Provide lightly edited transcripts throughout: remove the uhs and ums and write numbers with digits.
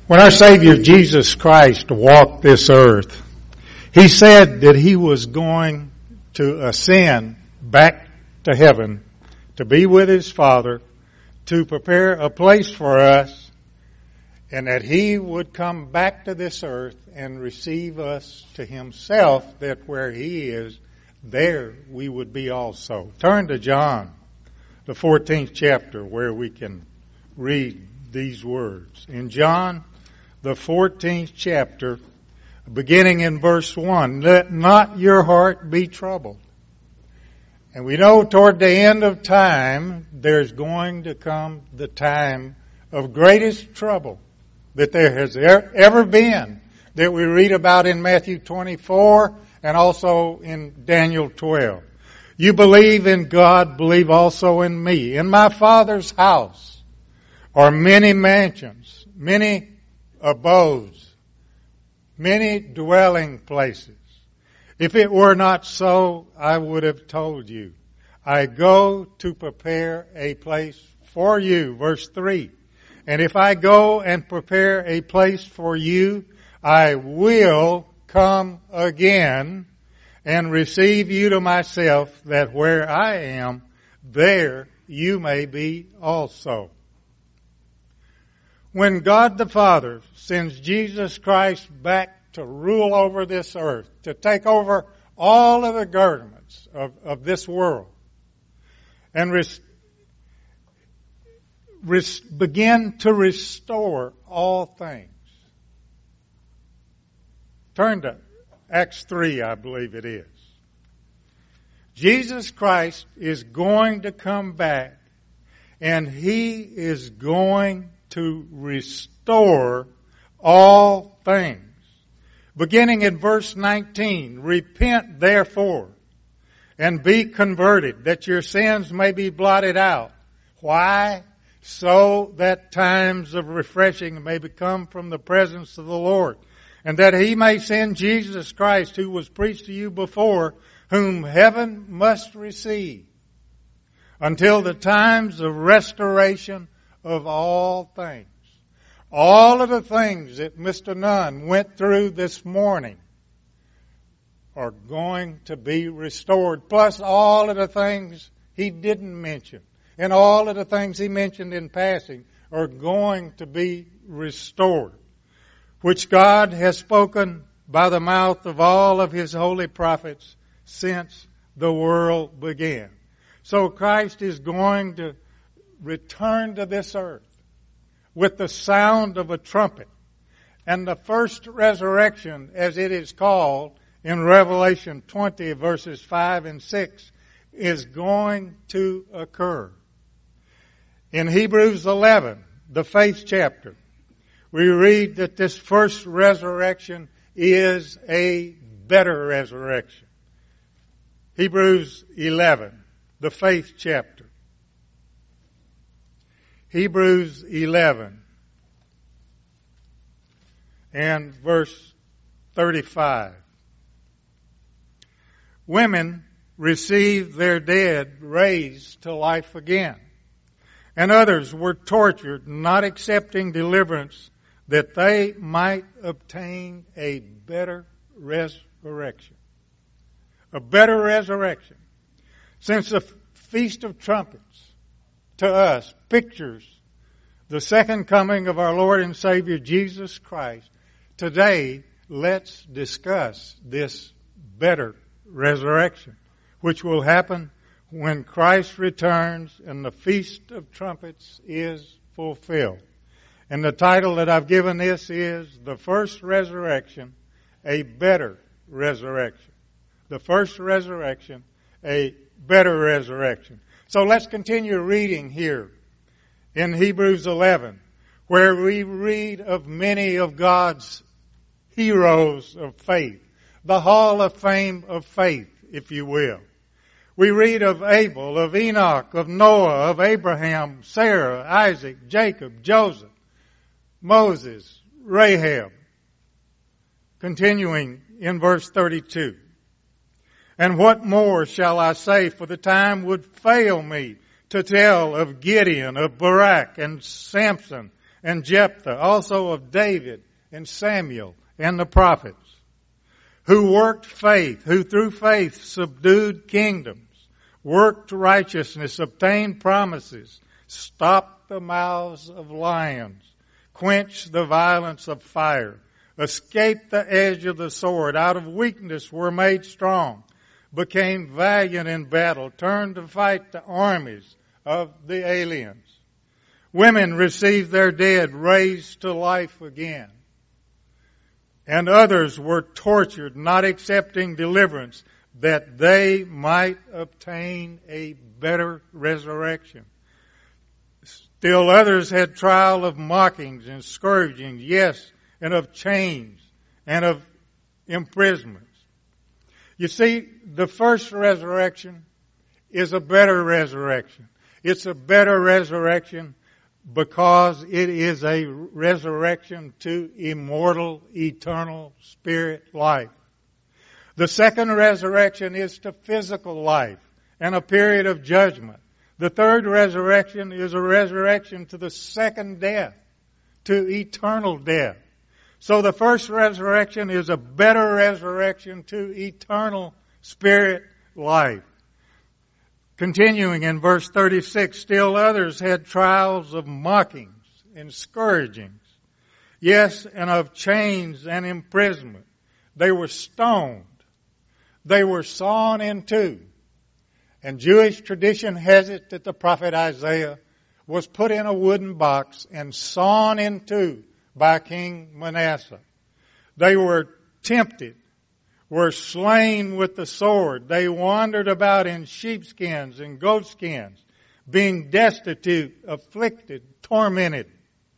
When our Savior Jesus Christ walked this earth, He said that He was going to ascend back to heaven to be with His Father, to prepare a place for us, and that He would come back to this earth and receive us to Himself, that where He is, there we would be also. Turn to John, the 14th chapter, where we can read these words. In John, the 14th chapter, beginning in verse 1, let not your heart be troubled. And we know toward the end of time, there's going to come the time of greatest trouble that there has ever been, that we read about in Matthew 24 and also in Daniel 12. You believe in God, believe also in me. In my Father's house are many mansions, many abodes, many dwelling places. If it were not so, I would have told you. I go to prepare a place for you. Verse 3. And if I go and prepare a place for you, I will come again and receive you to myself, that where I am, there you may be also. When God the Father sends Jesus Christ back to rule over this earth, to take over all of the governments of this world, and begin to restore all things. Turn to Acts 3, I believe it is. Jesus Christ is going to come back, and He is going to restore all things. Beginning in verse 19, repent therefore and be converted, that your sins may be blotted out. Why? So that times of refreshing may become from the presence of the Lord, and that He may send Jesus Christ, who was preached to you before, whom heaven must receive, until the times of restoration of all things. All of the things that Mr. Nunn went through this morning are going to be restored, plus all of the things he didn't mention, and all of the things he mentioned in passing are going to be restored, which God has spoken by the mouth of all of His holy prophets since the world began. So Christ is going to return to this earth with the sound of a trumpet. And the first resurrection, as it is called in Revelation 20, verses 5 and 6, is going to occur. In Hebrews 11, the faith chapter, we read that this first resurrection is a better resurrection. Hebrews 11, the faith chapter. Hebrews 11 and verse 35. Women received their dead raised to life again, and others were tortured, not accepting deliverance, that they might obtain a better resurrection. A better resurrection. Since the Feast of Trumpets to us pictures the second coming of our Lord and Savior Jesus Christ, today let's discuss this better resurrection, which will happen when Christ returns and the Feast of Trumpets is fulfilled. And the title that I've given this is The First Resurrection, a Better Resurrection. The first resurrection, a better resurrection. So let's continue reading here in Hebrews 11, where we read of many of God's heroes of faith, the Hall of Fame of faith, if you will. We read of Abel, of Enoch, of Noah, of Abraham, Sarah, Isaac, Jacob, Joseph, Moses, Rahab. Continuing in verse 32. And what more shall I say, for the time would fail me to tell of Gideon, of Barak, and Samson, and Jephthah, also of David and Samuel and the prophets, who worked faith, who through faith subdued kingdoms, worked righteousness, obtained promises, stopped the mouths of lions, quenched the violence of fire, escaped the edge of the sword, out of weakness were made strong, became valiant in battle, turned to fight the armies of the aliens. Women received their dead raised to life again. And others were tortured, not accepting deliverance, that they might obtain a better resurrection. Still others had trial of mockings and scourgings, yes, and of chains and of imprisonments. You see, the first resurrection is a better resurrection. It's a better resurrection because it is a resurrection to immortal, eternal spirit life. The second resurrection is to physical life and a period of judgment. The third resurrection is a resurrection to the second death, to eternal death. So the first resurrection is a better resurrection to eternal spirit life. Continuing in verse 36, still others had trials of mockings and scourgings, yes, and of chains and imprisonment. They were stoned. They were sawn in two. And Jewish tradition has it that the prophet Isaiah was put in a wooden box and sawn in two by King Manasseh. They were tempted, were slain with the sword. They wandered about in sheepskins and goatskins, being destitute, afflicted, tormented,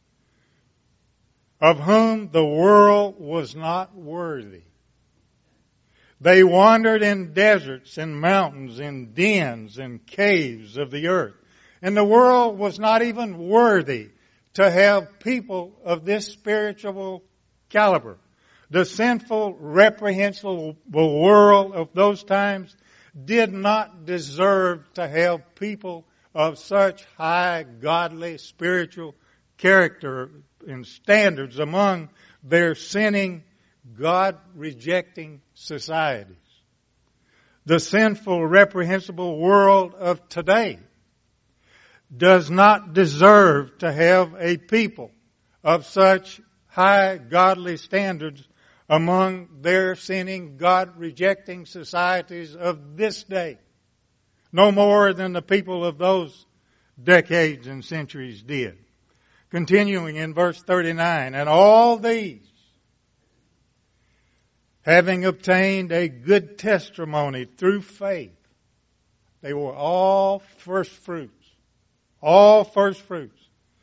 of whom the world was not worthy. They wandered in deserts and mountains, in dens and caves of the earth. And the world was not even worthy to have people of this spiritual caliber. The sinful, reprehensible world of those times did not deserve to have people of such high, godly, spiritual character and standards among their sinning, God-rejecting societies. The sinful, reprehensible world of today does not deserve to have a people of such high godly standards among their sinning, God-rejecting societies of this day. No more than the people of those decades and centuries did. Continuing in verse 39, and all these, having obtained a good testimony through faith, they were all first fruits. All first fruits.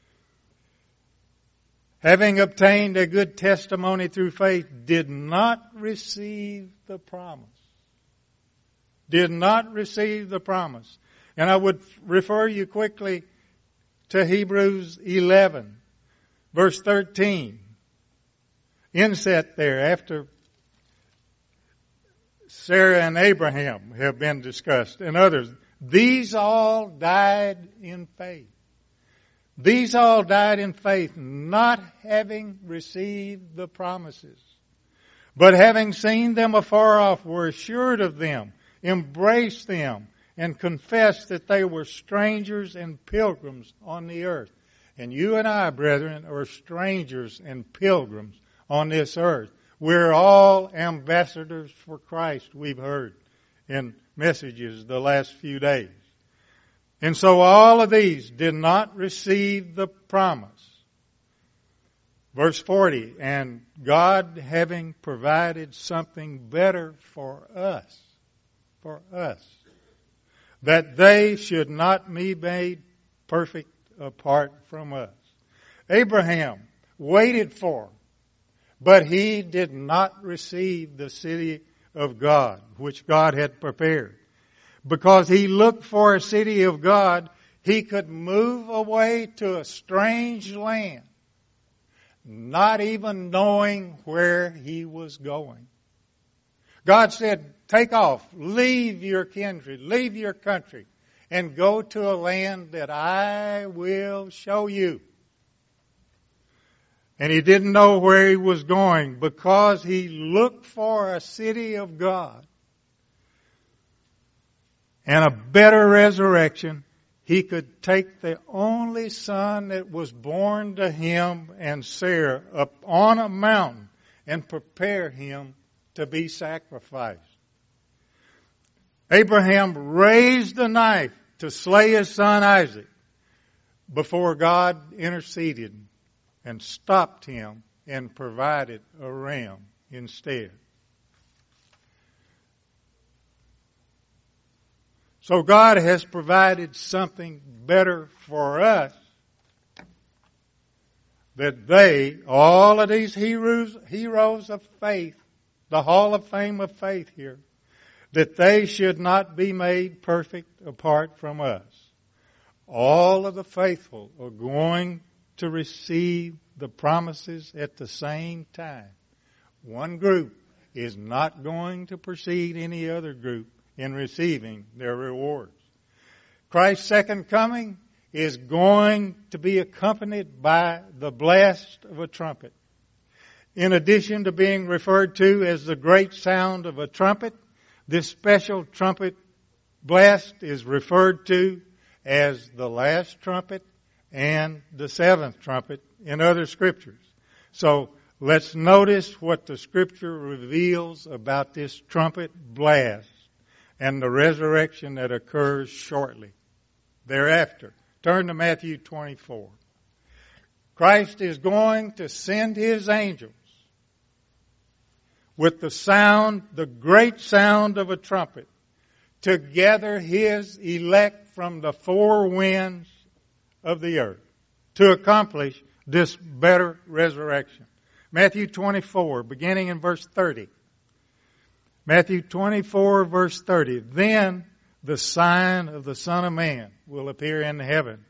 Having obtained a good testimony through faith, did not receive the promise. Did not receive the promise. And I would refer you quickly to Hebrews 11, verse 13. Inset there after Sarah and Abraham have been discussed and others. These all died in faith. These all died in faith, not having received the promises, but having seen them afar off, were assured of them, embraced them, and confessed that they were strangers and pilgrims on the earth. And you and I, brethren, are strangers and pilgrims on this earth. We're all ambassadors for Christ, we've heard in messages the last few days. And so all of these did not receive the promise. Verse 40, and God having provided something better for us, that they should not be made perfect apart from us. Abraham waited for, but he did not receive the city of God, which God had prepared. Because he looked for a city of God, he could move away to a strange land, not even knowing where he was going. God said, take off, leave your kindred, leave your country, and go to a land that I will show you. And he didn't know where he was going because he looked for a city of God and a better resurrection. He could take the only son that was born to him and Sarah up on a mountain and prepare him to be sacrificed. Abraham raised a knife to slay his son Isaac before God interceded and stopped him and provided a ram instead. So God has provided something better for us that they, all of these heroes of faith, the Hall of Fame of faith here, that they should not be made perfect apart from us. All of the faithful are going to receive the promises at the same time. One group is not going to precede any other group in receiving their rewards. Christ's second coming is going to be accompanied by the blast of a trumpet. In addition to being referred to as the great sound of a trumpet, this special trumpet blast is referred to as the last trumpet and the seventh trumpet in other scriptures. So let's notice what the scripture reveals about this trumpet blast and the resurrection that occurs shortly thereafter. Turn to Matthew 24. Christ is going to send his angels with the sound, the great sound of a trumpet, to gather his elect from the four winds of the earth to accomplish this better resurrection. Matthew 24, beginning in verse 30. Matthew 24, verse 30. Then the sign of the Son of Man will appear in heaven.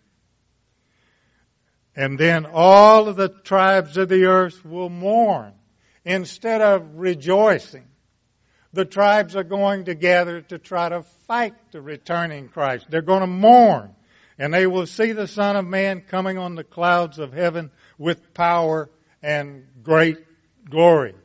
And then all of the tribes of the earth will mourn. Instead of rejoicing, the tribes are going to gather to try to fight the returning Christ. They're going to mourn. And they will see the Son of Man coming on the clouds of heaven with power and great glory.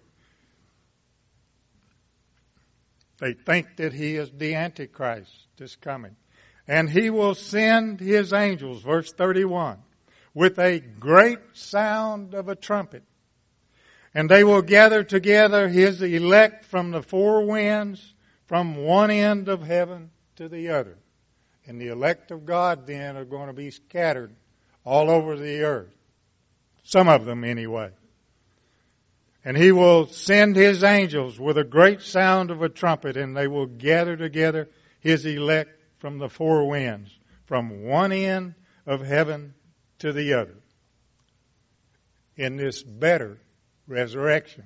They think that he is the Antichrist that's coming. And he will send his angels, verse 31, with a great sound of a trumpet. And they will gather together his elect from the four winds, from one end of heaven to the other. And the elect of God then are going to be scattered all over the earth. Some of them anyway. And he will send his angels with a great sound of a trumpet, and they will gather together his elect from the four winds, from one end of heaven to the other. In this better resurrection.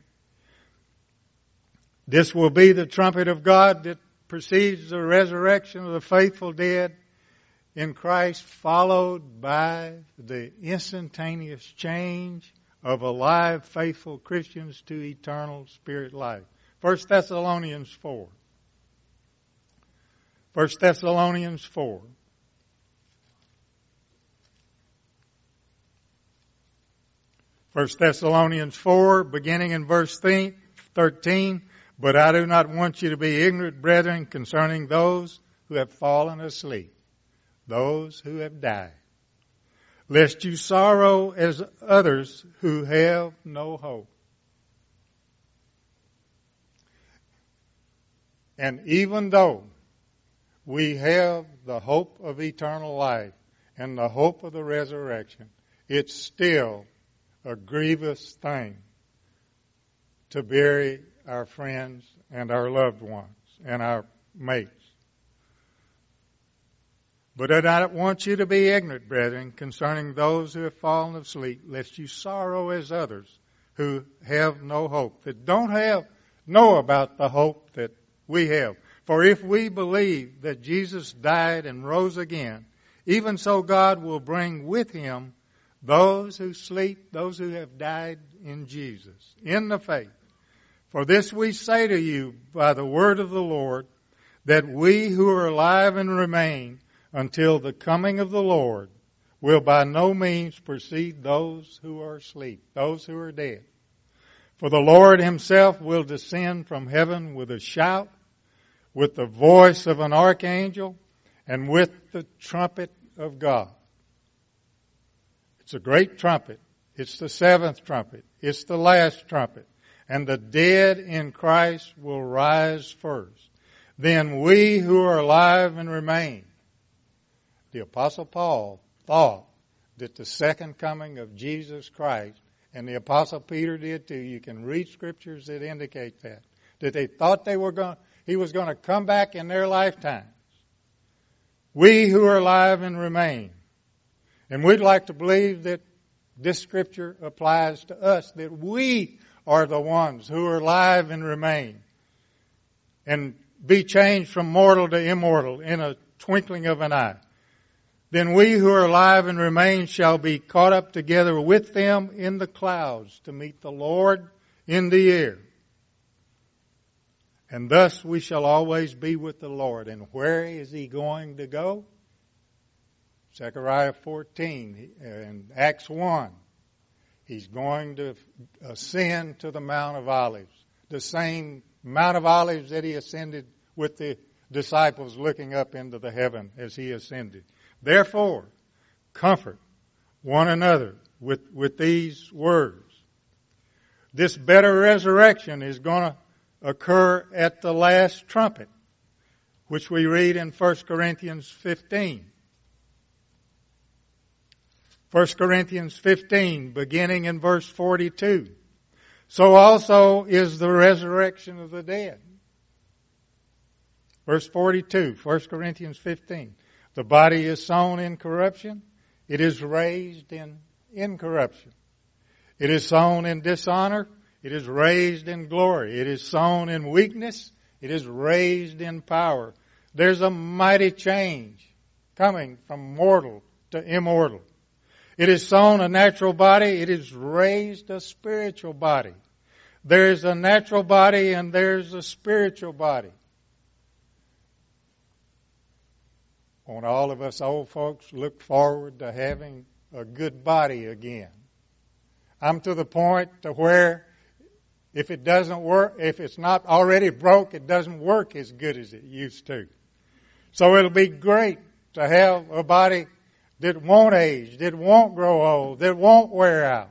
This will be the trumpet of God that precedes the resurrection of the faithful dead in Christ, followed by the instantaneous change of alive, faithful Christians to eternal spirit life. 1 Thessalonians 4. 1 Thessalonians 4. First Thessalonians 4, beginning in verse 13. But I do not want you to be ignorant, brethren, concerning those who have fallen asleep, those who have died, lest you sorrow as others who have no hope. And even though we have the hope of eternal life and the hope of the resurrection, it's still a grievous thing to bury our friends and our loved ones and our mates. But I don't want you to be ignorant, brethren, concerning those who have fallen asleep, lest you sorrow as others who have no hope, that don't know about the hope that we have. For if we believe that Jesus died and rose again, even so God will bring with him those who sleep, those who have died in Jesus, in the faith. For this we say to you by the word of the Lord, that we who are alive and remain until the coming of the Lord will by no means precede those who are asleep, those who are dead. For the Lord himself will descend from heaven with a shout, with the voice of an archangel, and with the trumpet of God. It's a great trumpet. It's the seventh trumpet. It's the last trumpet. And the dead in Christ will rise first. Then we who are alive and remain. The Apostle Paul thought that the second coming of Jesus Christ, and the Apostle Peter did too, you can read scriptures that indicate that they thought he was going to come back in their lifetimes. We who are alive and remain. And we'd like to believe that this scripture applies to us, that we are the ones who are alive and remain and be changed from mortal to immortal in a twinkling of an eye. Then we who are alive and remain shall be caught up together with them in the clouds to meet the Lord in the air. And thus we shall always be with the Lord. And where is he going to go? Zechariah 14 and Acts 1. He's going to ascend to the Mount of Olives. The same Mount of Olives that he ascended with the disciples looking up into the heaven as he ascended. Therefore, comfort one another with these words. This better resurrection is going to occur at the last trumpet, which we read in 1 Corinthians 15. 1 Corinthians 15, beginning in verse 42. So also is the resurrection of the dead. Verse 42, 1 Corinthians 15. The body is sown in corruption. It is raised in incorruption. It is sown in dishonor. It is raised in glory. It is sown in weakness. It is raised in power. There's a mighty change coming from mortal to immortal. It is sown a natural body. It is raised a spiritual body. There's a natural body and there's a spiritual body. Want all of us old folks look forward to having a good body again. I'm to the point to where if it doesn't work, if it's not already broke, it doesn't work as good as it used to. So it'll be great to have a body that won't age, that won't grow old, that won't wear out.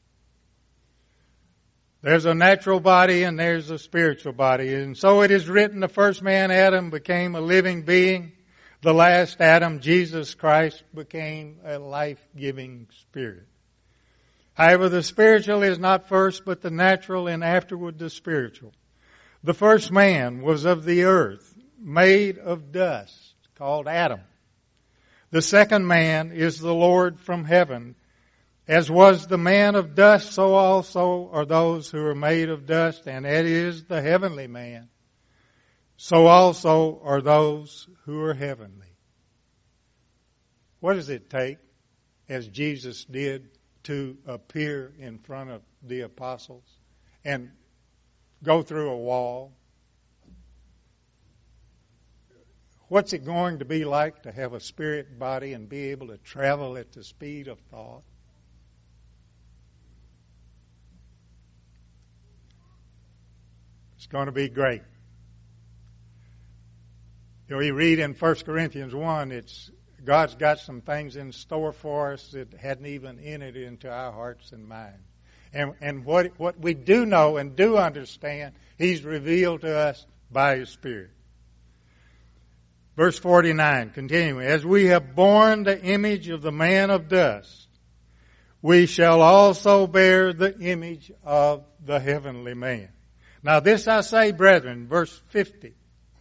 There's a natural body and there's a spiritual body. And so it is written, the first man, Adam, became a living being. The last Adam, Jesus Christ, became a life-giving spirit. However, the spiritual is not first, but the natural, and afterward the spiritual. The first man was of the earth, made of dust, called Adam. The second man is the Lord from heaven. As was the man of dust, so also are those who are made of dust, and that is the heavenly man. So also are those who are heavenly. What does it take, as Jesus did, to appear in front of the apostles and go through a wall? What's it going to be like to have a spirit body and be able to travel at the speed of thought? It's going to be great. You know, we read in 1 Corinthians 1, God's got some things in store for us that hadn't even entered into our hearts and minds. And what we do know and do understand, He's revealed to us by His Spirit. Verse 49, continuing, as we have borne the image of the man of dust, we shall also bear the image of the heavenly man. Now this I say, brethren, verse 50,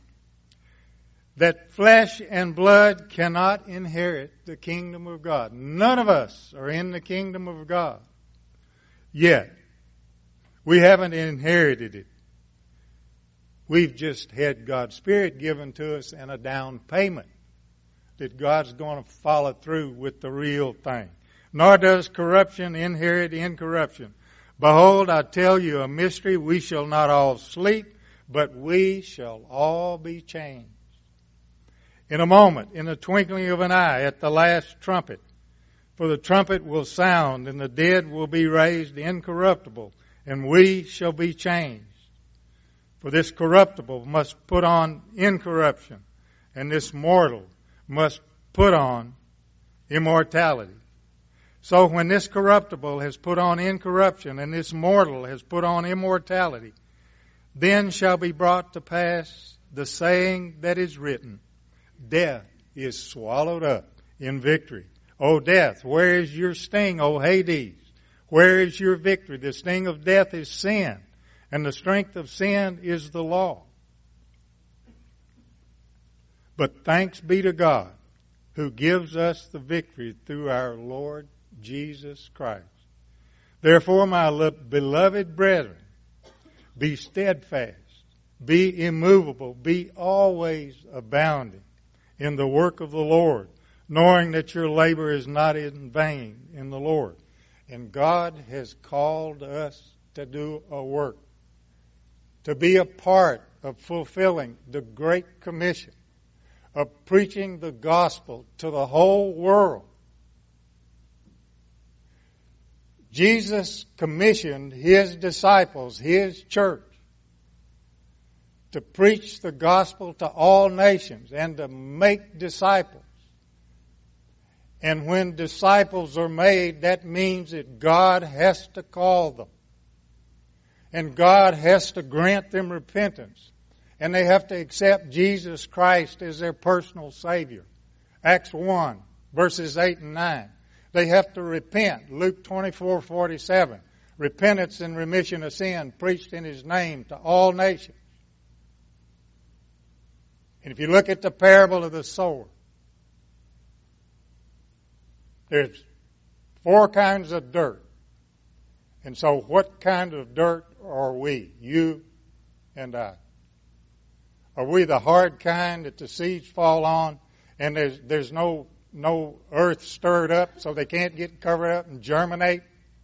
that flesh and blood cannot inherit the kingdom of God. None of us are in the kingdom of God yet. We haven't inherited it. We've just had God's Spirit given to us and a down payment that God's going to follow through with the real thing. Nor does corruption inherit incorruption. Behold, I tell you a mystery. We shall not all sleep, but we shall all be changed. In a moment, in the twinkling of an eye, at the last trumpet, For the trumpet will sound, and the dead will be raised incorruptible, and we shall be changed. For this corruptible must put on incorruption, and this mortal must put on immortality. So when this corruptible has put on incorruption, and this mortal has put on immortality, then shall be brought to pass the saying that is written, Death is swallowed up in victory. O death, where is your sting? O Hades, where is your victory? The sting of death is sin, and the strength of sin is the law. But thanks be to God, who gives us the victory through our Lord Jesus Christ. Therefore, my beloved brethren, be steadfast, be immovable, be always abounding in the work of the Lord, knowing that your labor is not in vain in the Lord. And God has called us to do a work, to be a part of fulfilling the Great Commission, of preaching the gospel to the whole world. Jesus commissioned His disciples, His church, to preach the gospel to all nations and to make disciples. And when disciples are made, that means that God has to call them. And God has to grant them repentance. And they have to accept Jesus Christ as their personal Savior. Acts 1, verses 8 and 9. They have to repent. Luke 24:47. Repentance and remission of sin preached in His name to all nations. And if you look at the parable of the sower, there's 4 kinds of dirt. And so what kind of dirt are we? You and I. Are we the hard kind that the seeds fall on and there's no earth stirred up so they can't get covered up and germinate?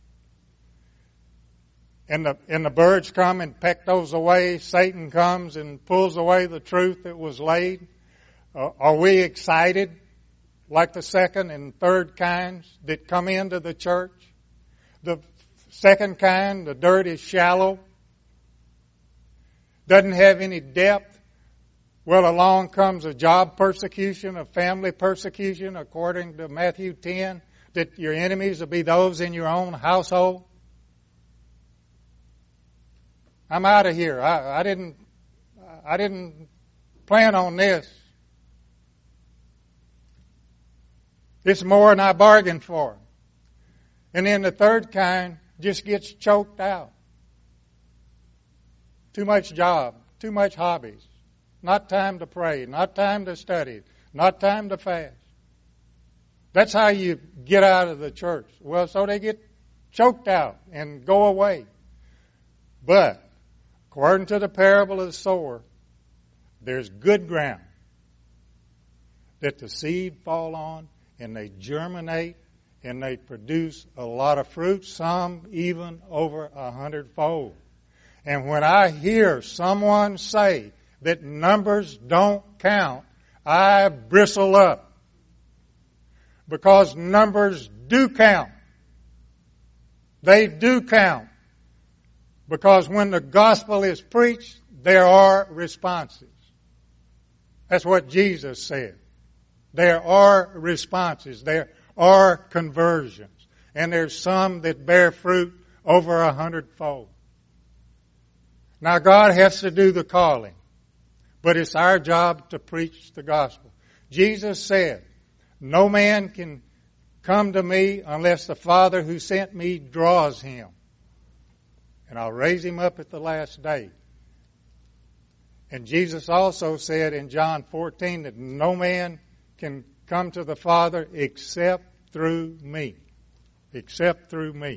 And the birds come and peck those away. Satan comes and pulls away the truth that was laid. Are we excited like the second and third kinds that come into the church? The second kind, the dirt is shallow, doesn't have any depth. Well, along comes a job persecution, a family persecution, according to Matthew 10, that your enemies will be those in your own household. I'm out of here. I didn't plan on this. It's more than I bargained for. And then the third kind just gets choked out. Too much job, too much hobbies, not time to pray, not time to study, not time to fast. That's how you get out of the church. Well, so they get choked out and go away. But according to the parable of the sower, there's good ground that the seed fall on, and they germinate, and they produce a lot of fruit, some even over 100-fold. And when I hear someone say that numbers don't count, I bristle up. Because numbers do count. They do count. Because when the gospel is preached, there are responses. That's what Jesus said. There are responses. There are conversions. And there's some that bear fruit over 100-fold. Now God has to do the calling. But it's our job to preach the gospel. Jesus said, no man can come to me unless the Father who sent me draws him. And I'll raise him up at the last day. And Jesus also said in John 14 that no man can come to the Father except through me. Except through me.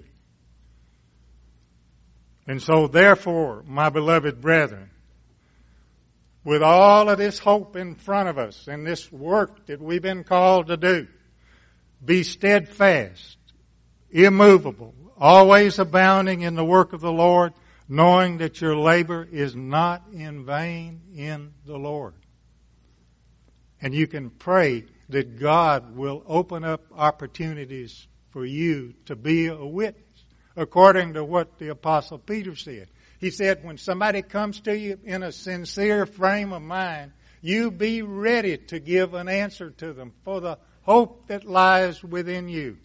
And so therefore, my beloved brethren, with all of this hope in front of us and this work that we've been called to do, be steadfast, immovable, always abounding in the work of the Lord, knowing that your labor is not in vain in the Lord. And you can pray that God will open up opportunities for you to be a witness, according to what the Apostle Peter said. He said, when somebody comes to you in a sincere frame of mind, you be ready to give an answer to them for the hope that lies within you.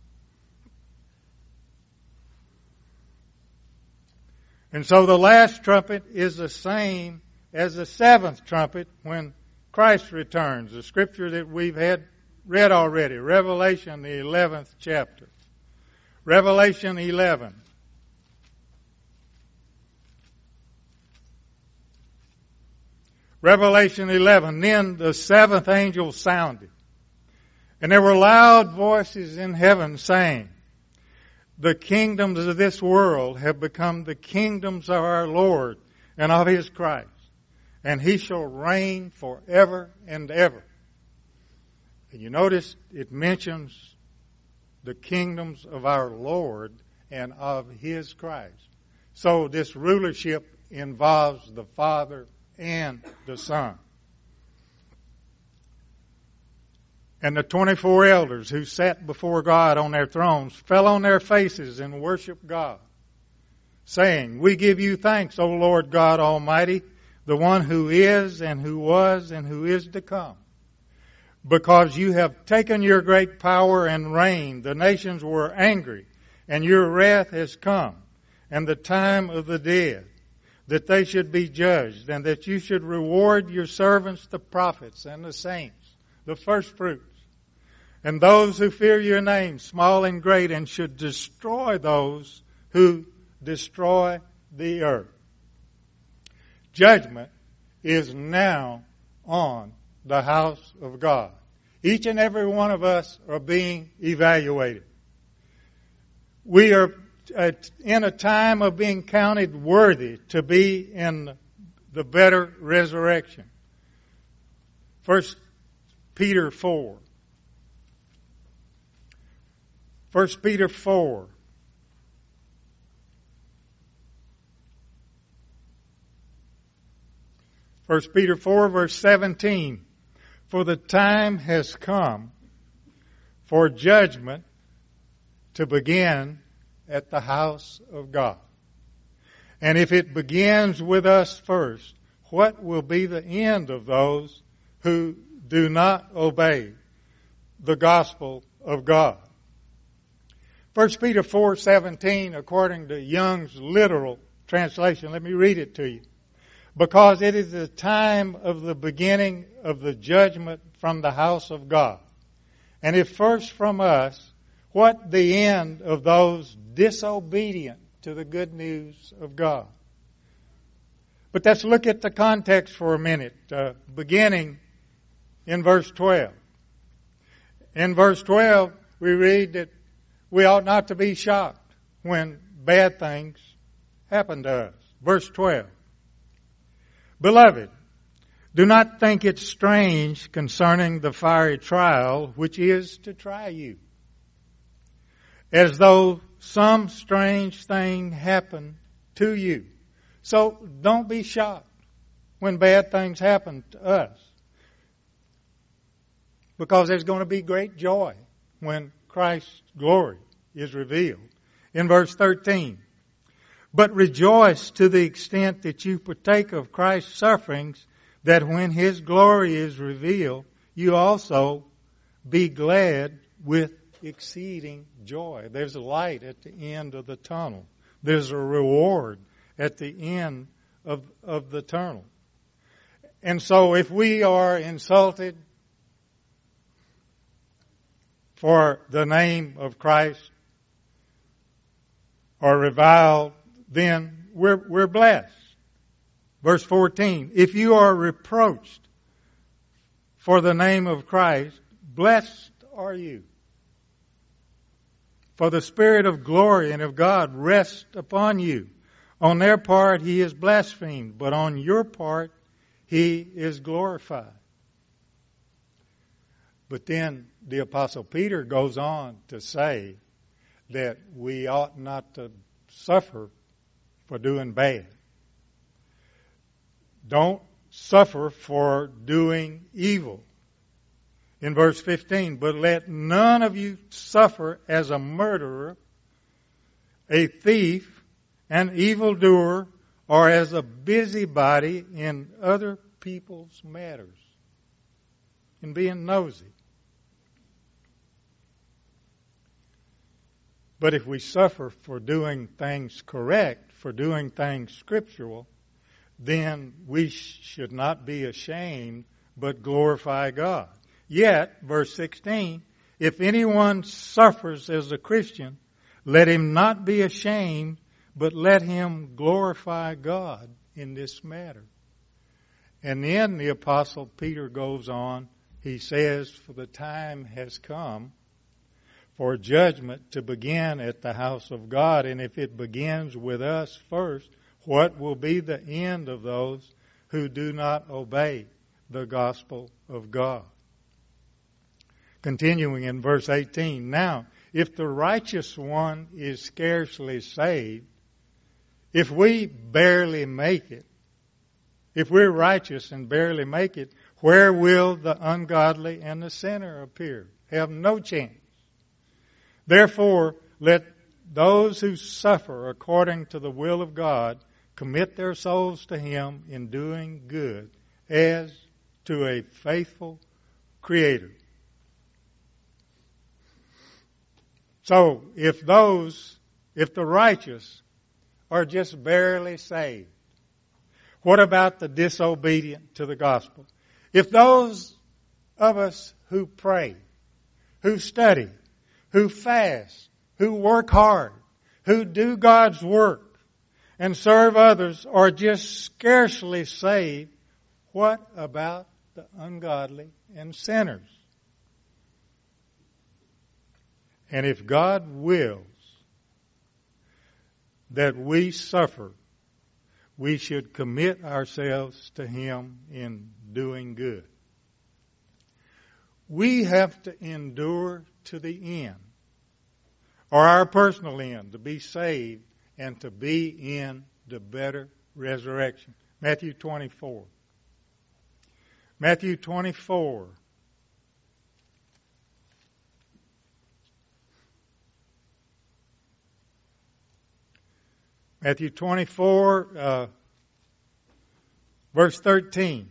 And so the last trumpet is the same as the seventh trumpet when Christ returns. The scripture that we've had read already, Revelation, the 11th chapter. Revelation 11. Revelation 11. Then the seventh angel sounded, and there were loud voices in heaven saying, the kingdoms of this world have become the kingdoms of our Lord and of His Christ, and He shall reign forever and ever. And you notice it mentions the kingdoms of our Lord and of His Christ. So this rulership involves the Father and the Son. And the 24 elders who sat before God on their thrones fell on their faces and worshiped God, saying, we give you thanks, O Lord God Almighty, the one who is and who was and who is to come. Because you have taken your great power and reign, the nations were angry, and your wrath has come, and the time of the dead, that they should be judged, and that you should reward your servants, the prophets and the saints, the first fruits, and those who fear your name, small and great, and should destroy those who destroy the earth. Judgment is now on the house of God. Each and every one of us are being evaluated. We are in a time of being counted worthy to be in the better resurrection. 1 Peter 4. 1 Peter 4. First Peter 4, verse 17. For the time has come for judgment to begin at the house of God. And if it begins with us first, what will be the end of those who do not obey the gospel of God? 1 Peter 4:17, according to Young's literal translation, let me read it to you. Because it is the time of the beginning of the judgment from the house of God. And if first from us, what the end of those disobedient to the good news of God? But let's look at the context for a minute, beginning in verse 12. In verse 12, we read that we ought not to be shocked when bad things happen to us. Verse 12. Beloved, do not think it strange concerning the fiery trial which is to try you, as though some strange thing happened to you. So don't be shocked when bad things happen to us, because there's going to be great joy when Christ's glory is revealed. In verse 13, but rejoice to the extent that you partake of Christ's sufferings, that when His glory is revealed, you also be glad with exceeding joy. There's a light at the end of the tunnel. There's a reward at the end of the tunnel. And so if we are insulted for the name of Christ or reviled, then we're blessed. Verse 14, if you are reproached for the name of Christ, blessed are you. For the Spirit of glory and of God rests upon you. On their part He is blasphemed, but on your part He is glorified. But then the Apostle Peter goes on to say that we ought not to suffer for doing bad. Don't suffer for doing evil. In verse 15, but let none of you suffer as a murderer, a thief, an evildoer, or as a busybody in other people's matters, in being nosy. But if we suffer for doing things correct, for doing things scriptural, then we should not be ashamed, but glorify God. Yet, verse 16, if anyone suffers as a Christian, let him not be ashamed, but let him glorify God in this matter. And then the Apostle Peter goes on. He says, for the time has come for judgment to begin at the house of God. And if it begins with us first, what will be the end of those who do not obey the gospel of God? Continuing in verse 18, now, if the righteous one is scarcely saved, if we barely make it, if we're righteous and barely make it, where will the ungodly and the sinner appear? Have no chance. Therefore, let those who suffer according to the will of God commit their souls to Him in doing good as to a faithful Creator. So, if the righteous are just barely saved, what about the disobedient to the gospel? If those of us who pray, who study, who fast, who work hard, who do God's work and serve others are just scarcely saved, what about the ungodly and sinners? And if God wills that we suffer, we should commit ourselves to Him in doing good. We have to endure to the end, or our personal end, to be saved and to be in the better resurrection. Matthew 24. Matthew 24. Matthew 24, verse 13.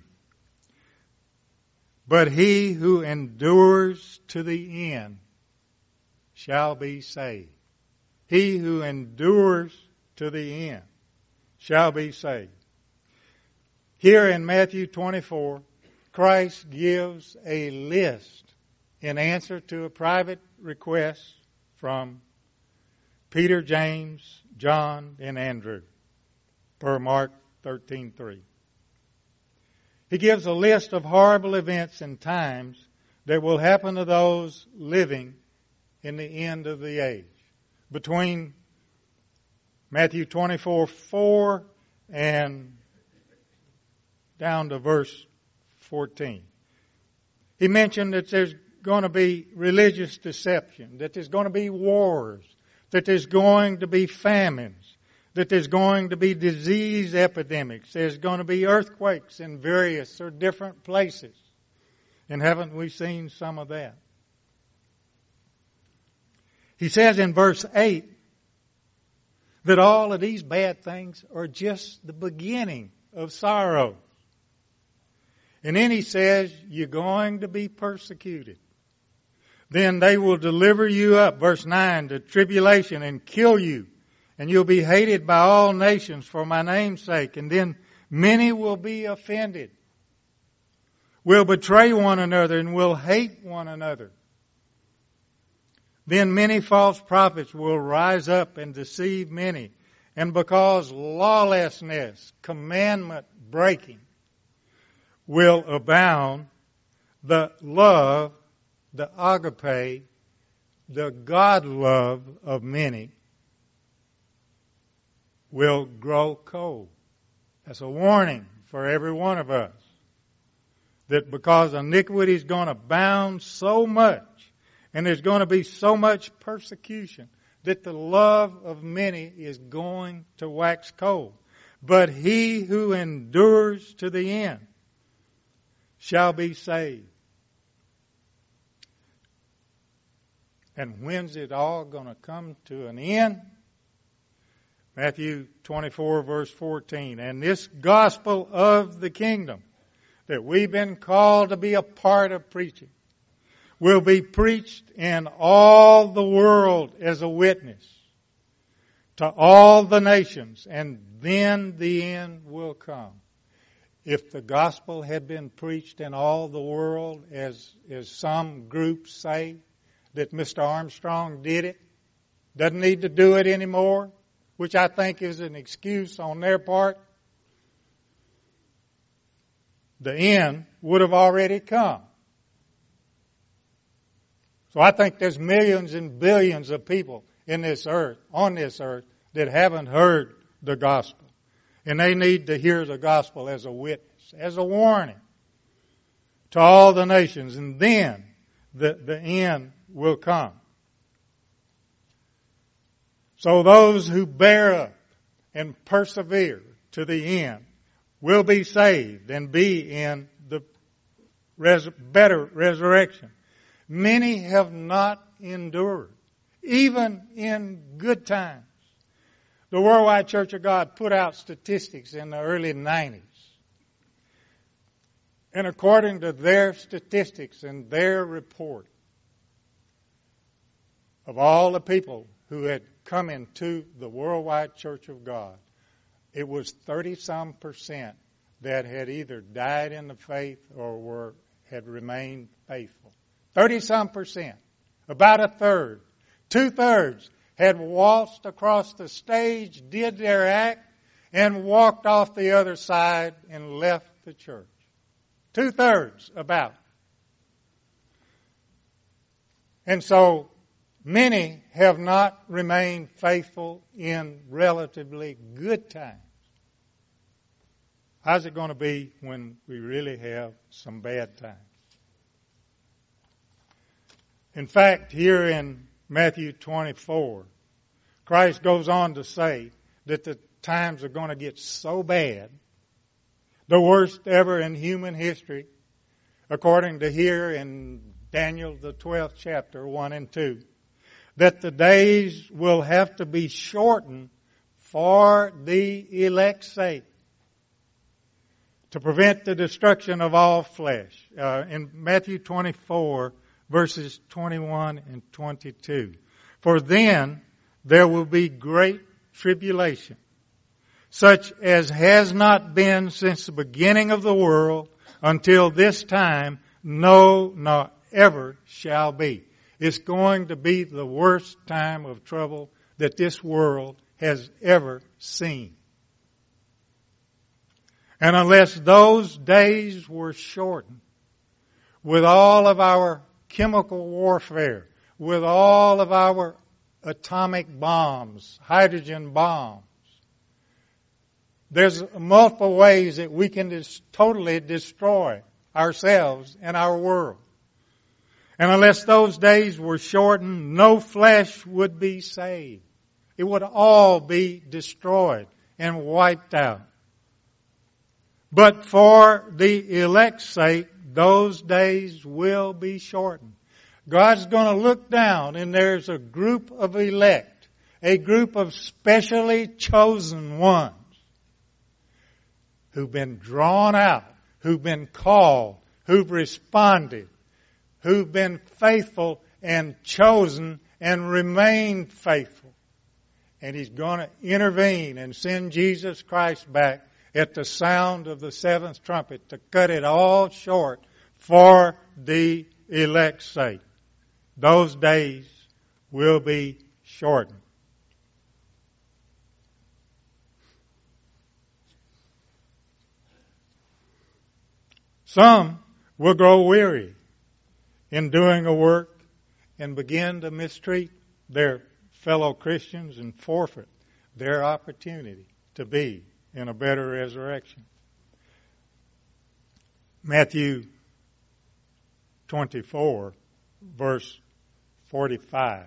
But he who endures to the end shall be saved. He who endures to the end shall be saved. Here in Matthew 24, Christ gives a list in answer to a private request from Peter, James, John, and Andrew, per Mark 13:3. He gives a list of horrible events and times that will happen to those living in the end of the age. Between Matthew 24:4 and down to verse 14. He mentioned that there's going to be religious deception, that there's going to be wars, that there's going to be famines, that there's going to be disease epidemics, there's going to be earthquakes in various or different places. And haven't we seen some of that? He says in verse 8 that all of these bad things are just the beginning of sorrow. And then he says, you're going to be persecuted. Then they will deliver you up, verse 9, to tribulation and kill you. And you'll be hated by all nations for my name's sake. And then many will be offended, will betray one another, and will hate one another. Then many false prophets will rise up and deceive many. And because lawlessness, commandment breaking, will abound, the love, the agape, the God love of many will grow cold. That's a warning for every one of us. That because iniquity is going to abound so much, and there's going to be so much persecution, that the love of many is going to wax cold. But he who endures to the end shall be saved. And when's it all going to come to an end? Matthew 24, verse 14. And this gospel of the kingdom that we've been called to be a part of preaching will be preached in all the world as a witness to all the nations, and then the end will come. If the gospel had been preached in all the world, as some groups say that Mr. Armstrong did it, doesn't need to do it anymore, which I think is an excuse on their part, the end would have already come. So I think there's millions and billions of people in this earth, on this earth, that haven't heard the gospel. And they need to hear the gospel as a witness, as a warning to all the nations. And then the end will come. So those who bear up and persevere to the end will be saved and be in the better resurrection. Many have not endured, even in good times. The Worldwide Church of God put out statistics in the early 90s. And according to their statistics and their report of all the people who had come into the Worldwide Church of God, it was 30-some% that had either died in the faith or had remained faithful. 30-some%. About a third. 2/3 had waltzed across the stage, did their act, and walked off the other side and left the church. 2/3 about. And so many have not remained faithful in relatively good times. How's it going to be when we really have some bad times? In fact, here in Matthew 24, Christ goes on to say that the times are going to get so bad, the worst ever in human history, according to here in Daniel, the 12th chapter, 1 and 2, that the days will have to be shortened for the elect's sake to prevent the destruction of all flesh. In Matthew 24, verses 21 and 22. For then there will be great tribulation, such as has not been since the beginning of the world until this time, no, nor ever shall be. It's going to be the worst time of trouble that this world has ever seen. And unless those days were shortened, with all of our chemical warfare, with all of our atomic bombs, hydrogen bombs, there's multiple ways that we can totally destroy ourselves and our world. And unless those days were shortened, no flesh would be saved. It would all be destroyed and wiped out. But for the elect's sake, those days will be shortened. God's going to look down, and there's a group of elect, a group of specially chosen ones who've been drawn out, who've been called, who've responded, who've been faithful and chosen and remained faithful. And He's going to intervene and send Jesus Christ back at the sound of the seventh trumpet to cut it all short for the elect's sake. Those days will be shortened. Some will grow weary in doing a work and begin to mistreat their fellow Christians and forfeit their opportunity to be in a better resurrection. Matthew 24, verse 45.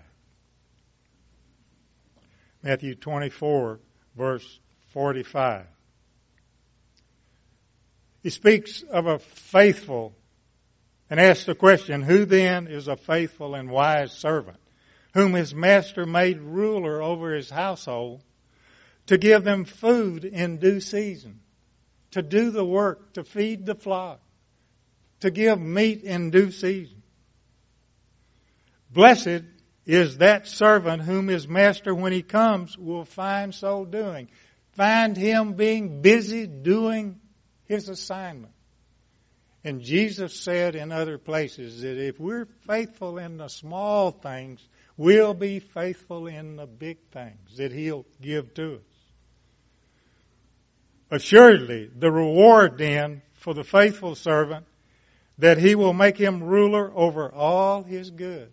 Matthew 24, verse 45. He speaks of a faithful and asks the question, who then is a faithful and wise servant whom his master made ruler over his household, to give them food in due season, to do the work, to feed the flock, to give meat in due season. Blessed is that servant whom his master, when he comes, will find so doing. Find him being busy doing his assignment. And Jesus said in other places that if we're faithful in the small things, we'll be faithful in the big things that he'll give to us. Assuredly, the reward then for the faithful servant, that he will make him ruler over all his goods.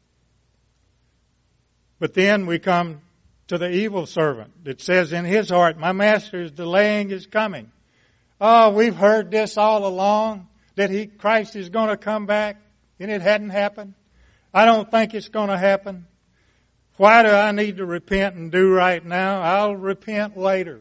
But then we come to the evil servant that says in his heart, my master is delaying his coming. Oh, we've heard this all along, that Christ is going to come back, and it hadn't happened. I don't think it's going to happen. Why do I need to repent and do right now? I'll repent later.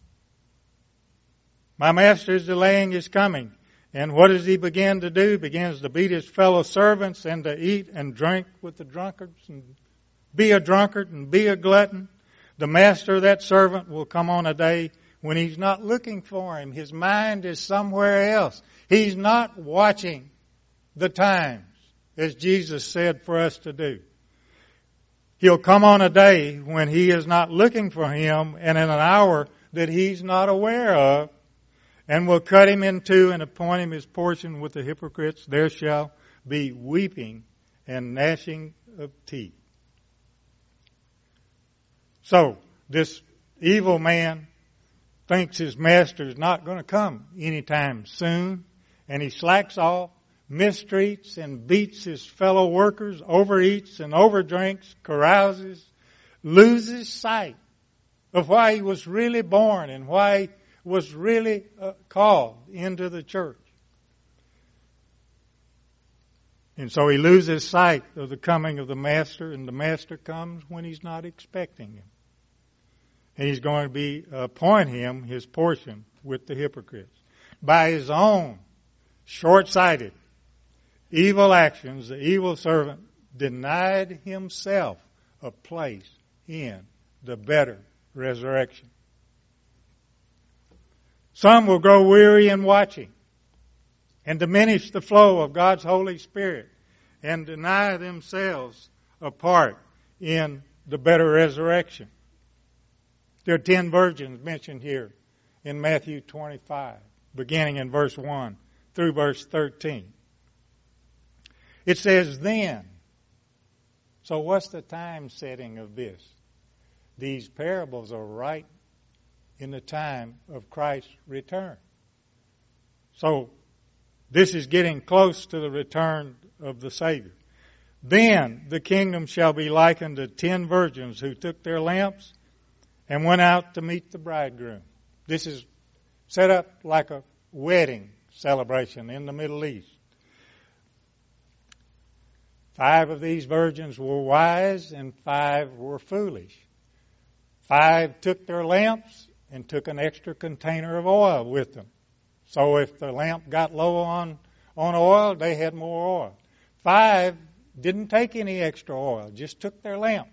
My master is delaying his coming. And what does he begin to do? He begins to beat his fellow servants and to eat and drink with the drunkards and be a drunkard and be a glutton. The master of that servant will come on a day when he's not looking for him. His mind is somewhere else. He's not watching the times, as Jesus said for us to do. He'll come on a day when he is not looking for him and in an hour that he's not aware of, and will cut him in two and appoint him his portion with the hypocrites. There shall be weeping and gnashing of teeth. So, this evil man thinks his master is not going to come anytime soon, and he slacks off, mistreats and beats his fellow workers, overeats and overdrinks, carouses, loses sight of why he was really born and why he was really called into the church. And so he loses sight of the coming of the master, and the master comes when he's not expecting him. And he's going to appoint him his portion with the hypocrites. By his own short-sighted, evil actions, the evil servant denied himself a place in the better resurrection. Some will grow weary in watching and diminish the flow of God's Holy Spirit and deny themselves a part in the better resurrection. There are 10 virgins mentioned here in Matthew 25, beginning in verse 1 through verse 13. It says, then. So what's the time setting of this? These parables are right in the time of Christ's return. So this is getting close to the return of the Savior. Then the kingdom shall be likened to 10 virgins who took their lamps and went out to meet the bridegroom. This is set up like a wedding celebration in the Middle East. 5 of these virgins were wise and 5 were foolish. 5 took their lamps and took an extra container of oil with them. So if the lamp got low on oil, they had more oil. 5 didn't take any extra oil, just took their lamps.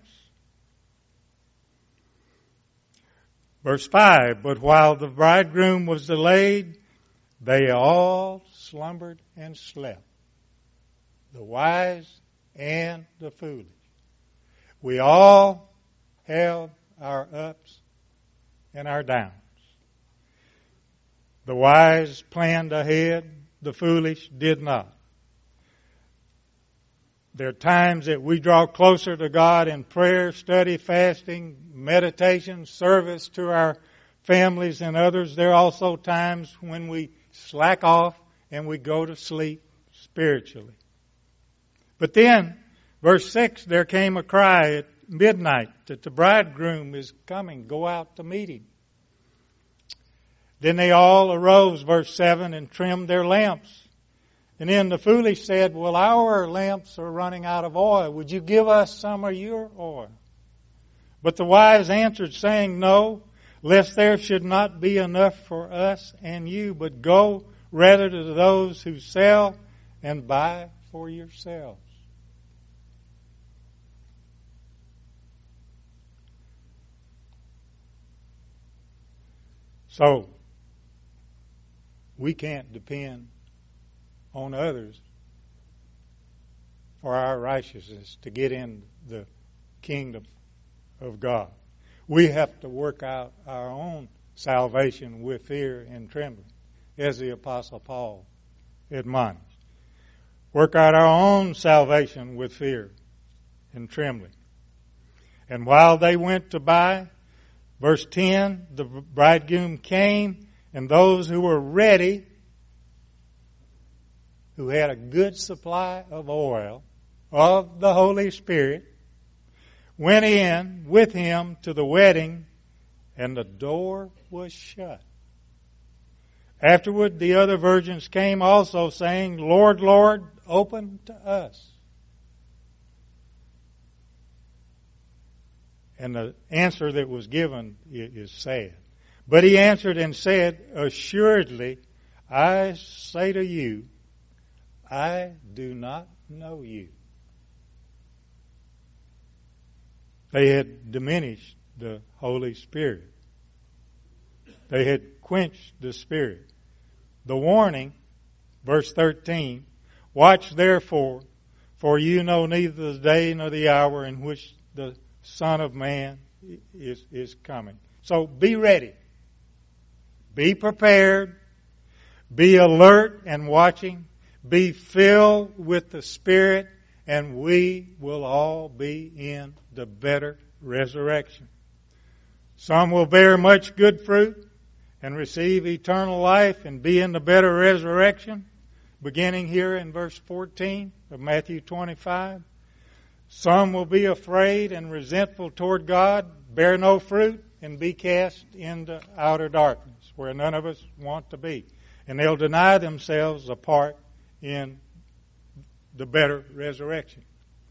Verse 5, but while the bridegroom was delayed, they all slumbered and slept, the wise and the foolish. We all held our ups and our downs. The wise planned ahead, the foolish did not. There are times that we draw closer to God in prayer, study, fasting, meditation, service to our families and others. There are also times when we slack off and we go to sleep spiritually. But then, verse 6, there came a cry at midnight that the bridegroom is coming. Go out to meet him. Then they all arose, verse 7, and trimmed their lamps. And then the foolish said, well, our lamps are running out of oil. Would you give us some of your oil? But the wise answered, saying, no, lest there should not be enough for us and you, but go rather to those who sell and buy for yourselves. So, we can't depend on others for our righteousness to get in the kingdom of God. We have to work out our own salvation with fear and trembling, as the Apostle Paul admonished. Work out our own salvation with fear and trembling. And while they went to buy, verse 10, the bridegroom came, and those who were ready, who had a good supply of oil, of the Holy Spirit, went in with him to the wedding, and the door was shut. Afterward, the other virgins came also, saying, Lord, Lord, open to us. And the answer that was given is sad. But he answered and said, Assuredly, I say to you, I do not know you. They had diminished the Holy Spirit. They had quenched the Spirit. The warning, verse 13, Watch therefore, for you know neither the day nor the hour in which the Son of Man is coming. So be ready. Be prepared. Be alert and watching. Be filled with the Spirit, and we will all be in the better resurrection. Some will bear much good fruit and receive eternal life and be in the better resurrection, beginning here in verse 14 of Matthew 25. Some will be afraid and resentful toward God, bear no fruit, and be cast into outer darkness, where none of us want to be. And they'll deny themselves a part in the better resurrection.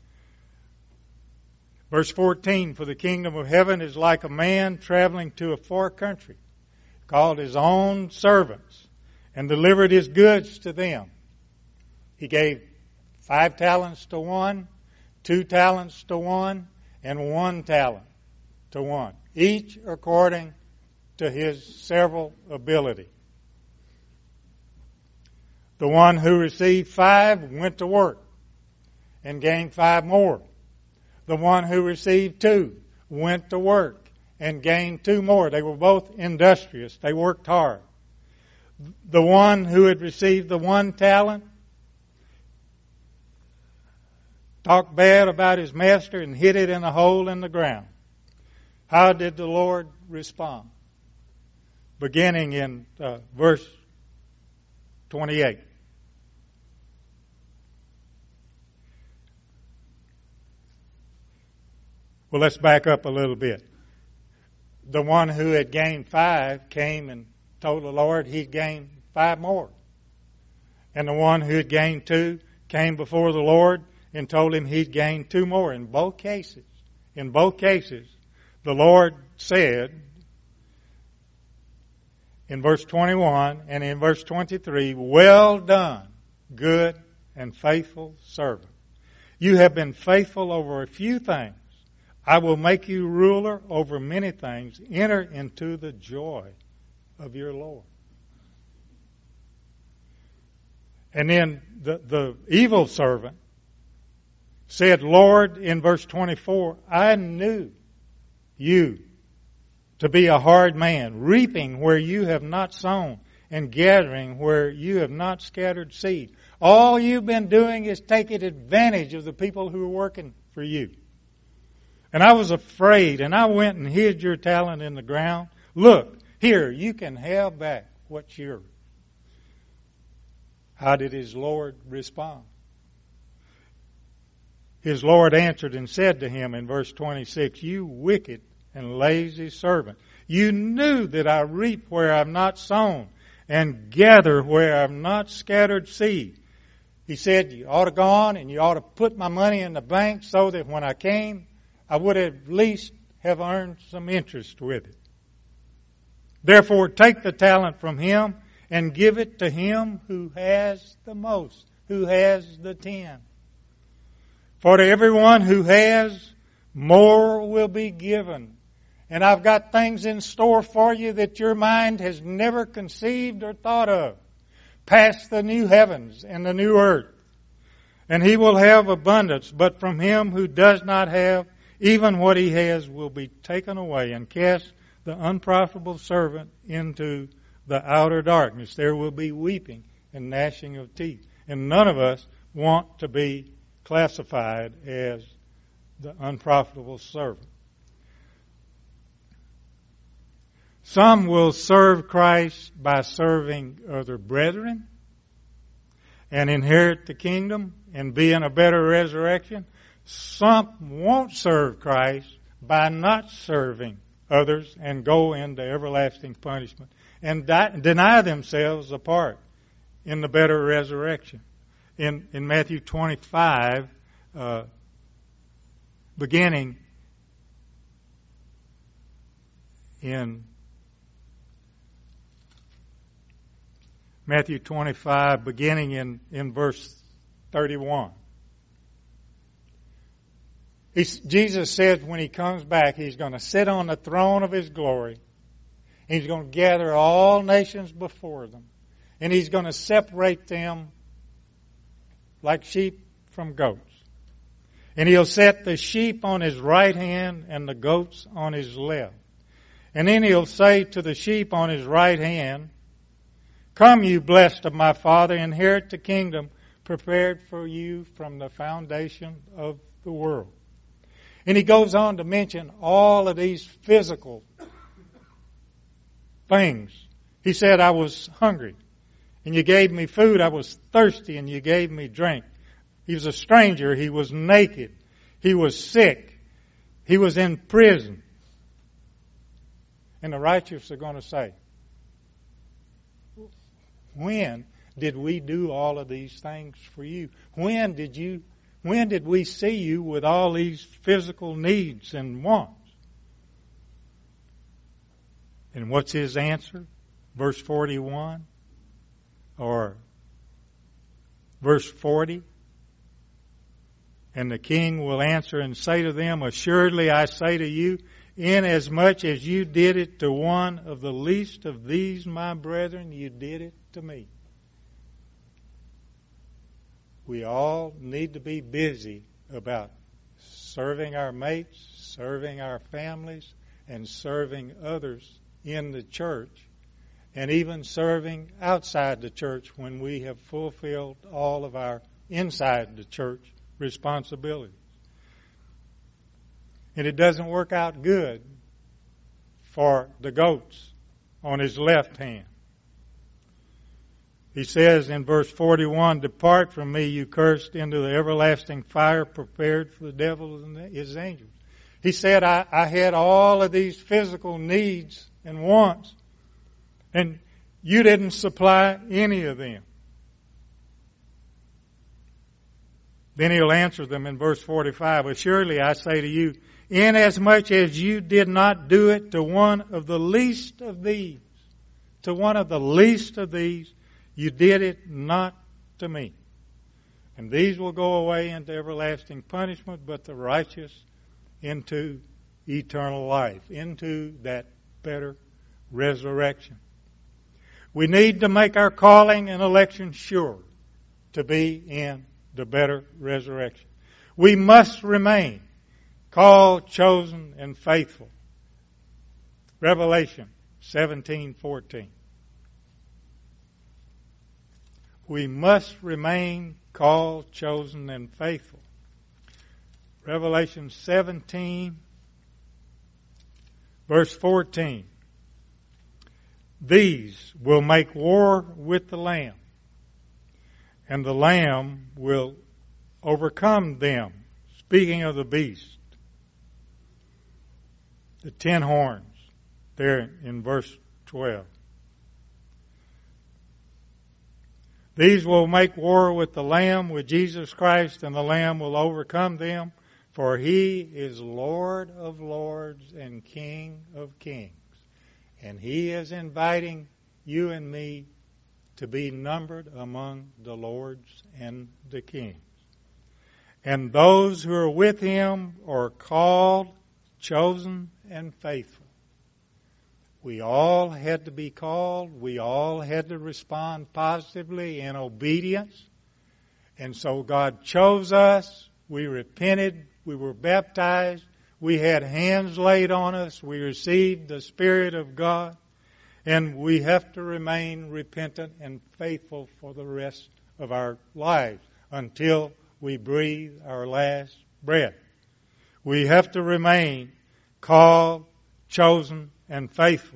Verse 14, For the kingdom of heaven is like a man traveling to a far country, called his own servants, and delivered his goods to them. He gave 5 talents to one, 2 talents to one, and 1 talent to one, each according to his several ability. The one who received 5 went to work and gained 5 more. The one who received 2 went to work and gained 2 more. They were both industrious. They worked hard. The one who had received the 1 talent talked bad about his master and hid it in a hole in the ground. How did the Lord respond? Beginning in verse 28. Well, let's back up a little bit. The one who had gained 5 came and told the Lord he'd gained 5 more. And the one who had gained 2 came before the Lord and told him he'd gained 2 more. In both cases, the Lord said in verse 21 and in verse 23, Well done, good and faithful servant. You have been faithful over a few things. I will make you ruler over many things. Enter into the joy of your Lord. And then the evil servant said, Lord, in verse 24, I knew you to be a hard man, reaping where you have not sown and gathering where you have not scattered seed. All you've been doing is taking advantage of the people who are working for you. And I was afraid, and I went and hid your talent in the ground. Look, here, you can have back what's yours. How did his Lord respond? His Lord answered and said to him in verse 26, You wicked and lazy servant, you knew that I reap where I have not sown and gather where I have not scattered seed. He said, you ought to go on and you ought to put my money in the bank so that when I came, I would at least have earned some interest with it. Therefore, take the talent from him and give it to him who has the most, who has the 10. For to everyone who has, more will be given, And I've got things in store for you that your mind has never conceived or thought of. Past the new heavens and the new earth. And he will have abundance, but from him who does not have, even what he has will be taken away, and cast the unprofitable servant into the outer darkness. There will be weeping and gnashing of teeth. And none of us want to be classified as the unprofitable servant. Some will serve Christ by serving other brethren and inherit the kingdom and be in a better resurrection. Some won't serve Christ by not serving others and go into everlasting punishment and deny themselves a part in the better resurrection. In Matthew 25, beginning in Matthew 25, beginning in verse 31. Jesus said when he comes back, he's going to sit on the throne of his glory. He's going to gather all nations before them. And he's going to separate them like sheep from goats. And he'll set the sheep on his right hand and the goats on his left. And then he'll say to the sheep on his right hand, "Come, you blessed of my Father, inherit the kingdom prepared for you from the foundation of the world." And he goes on to mention all of these physical things. He said, "I was hungry, and you gave me food. I was thirsty, and you gave me drink. He was a stranger. He was naked. He was sick. He was in prison." And the righteous are going to say, "When did we do all of these things for you? When did we see you with all these physical needs and wants?" And what's his answer? Verse 41 or verse 40. "And the king will answer and say to them, Assuredly I say to you, inasmuch as you did it to one of the least of these my brethren, you did it to me." We all need to be busy about serving our mates, serving our families, and serving others in the church, and even serving outside the church when we have fulfilled all of our inside the church responsibilities. And it doesn't work out good for the goats on his left hand. He says in verse 41, "Depart from me, you cursed, into the everlasting fire prepared for the devil and his angels." He said, I had all of these physical needs and wants, and you didn't supply any of them. Then he'll answer them in verse 45, "Assuredly I say to you, inasmuch as you did not do it to one of the least of these, you did it not to me. And these will go away into everlasting punishment, but the righteous into eternal life, into that better resurrection." We need to make our calling and election sure to be in the better resurrection. We must remain called, chosen, and faithful. Revelation 17:14. We must remain called, chosen, and faithful. Revelation 17, verse 14. "These will make war with the Lamb, and the Lamb will overcome them." Speaking of the beast, the 10 horns, there in verse 12. "These will make war with the Lamb, with Jesus Christ, and the Lamb will overcome them, for he is Lord of lords and King of kings." And he is inviting you and me to be numbered among the lords and the kings. And those who are with him are called chosen and faithful. We all had to be called. We all had to respond positively in obedience. And so God chose us. We repented. We were baptized. We had hands laid on us. We received the Spirit of God. And we have to remain repentant and faithful for the rest of our lives until we breathe our last breath. We have to remain called, chosen, and faithful.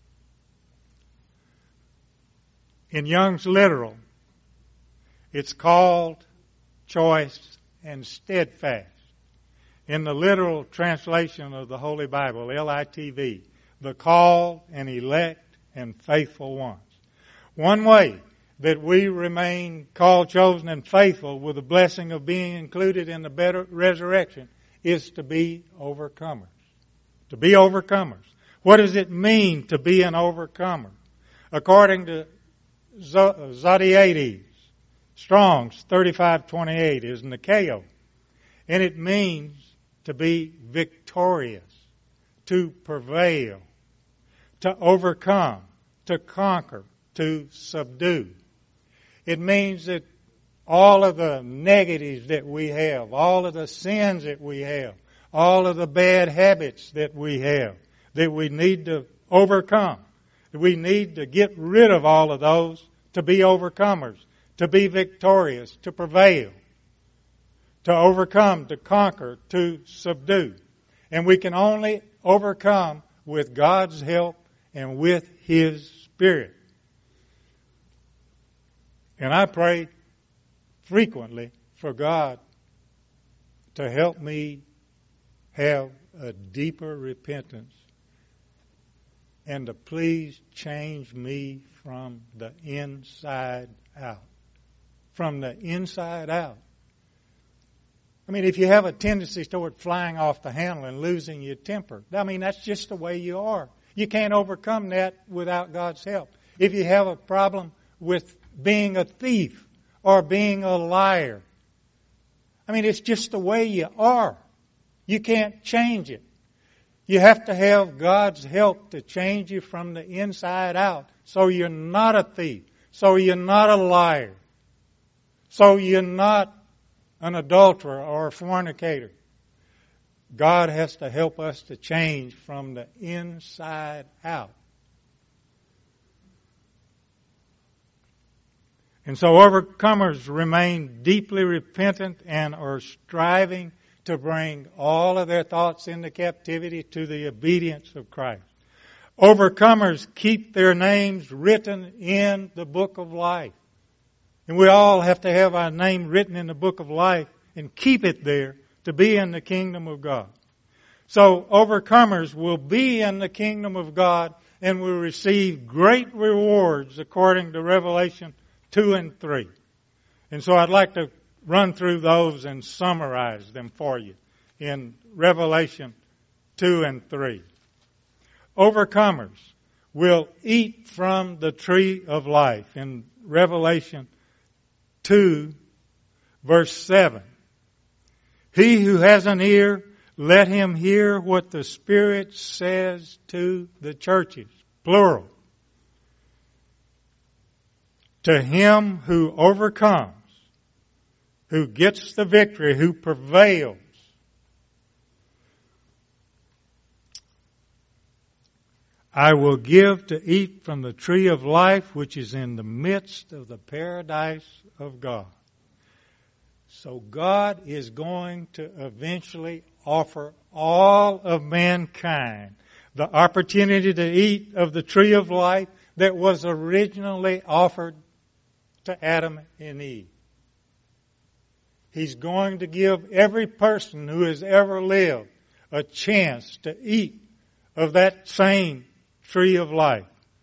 In Young's Literal, it's called, choice, and steadfast. In the literal translation of the Holy Bible, LITV, the called and elect and faithful ones. One way that we remain called, chosen, and faithful with the blessing of being included in the better resurrection is to be overcomers. To be overcomers. What does it mean to be an overcomer? According to Zodhiates, Strong's 3528 is Nikeo. And it means to be victorious, to prevail, to overcome, to conquer, to subdue. It means that all of the negatives that we have, all of the sins that we have, all of the bad habits that we have, that we need to overcome. We need to get rid of all of those to be overcomers, to be victorious, to prevail, to overcome, to conquer, to subdue. And we can only overcome with God's help and with His Spirit. And I pray frequently for God to help me have a deeper repentance and to please change me from the inside out. From the inside out. I mean, if you have a tendency toward flying off the handle and losing your temper, I mean, that's just the way you are. You can't overcome that without God's help. If you have a problem with being a thief or being a liar, I mean, it's just the way you are. You can't change it. You have to have God's help to change you from the inside out so you're not a thief, so you're not a liar, so you're not an adulterer or a fornicator. God has to help us to change from the inside out. And so overcomers remain deeply repentant and are striving to bring all of their thoughts into captivity to the obedience of Christ. Overcomers keep their names written in the book of life. And we all have to have our name written in the book of life and keep it there to be in the kingdom of God. So overcomers will be in the kingdom of God and will receive great rewards according to Revelation 2 and 3. And so I'd like to run through those and summarize them for you in Revelation 2 and 3. Overcomers will eat from the tree of life in Revelation 2, verse 7. He who has an ear, let him hear what the Spirit says to the churches. Plural. To him who overcomes, who gets the victory, who prevails, I will give to eat from the tree of life which is in the midst of the paradise of God. So God is going to eventually offer all of mankind the opportunity to eat of the tree of life that was originally offered to Adam and Eve. He's going to give every person who has ever lived a chance to eat of that same tree of life.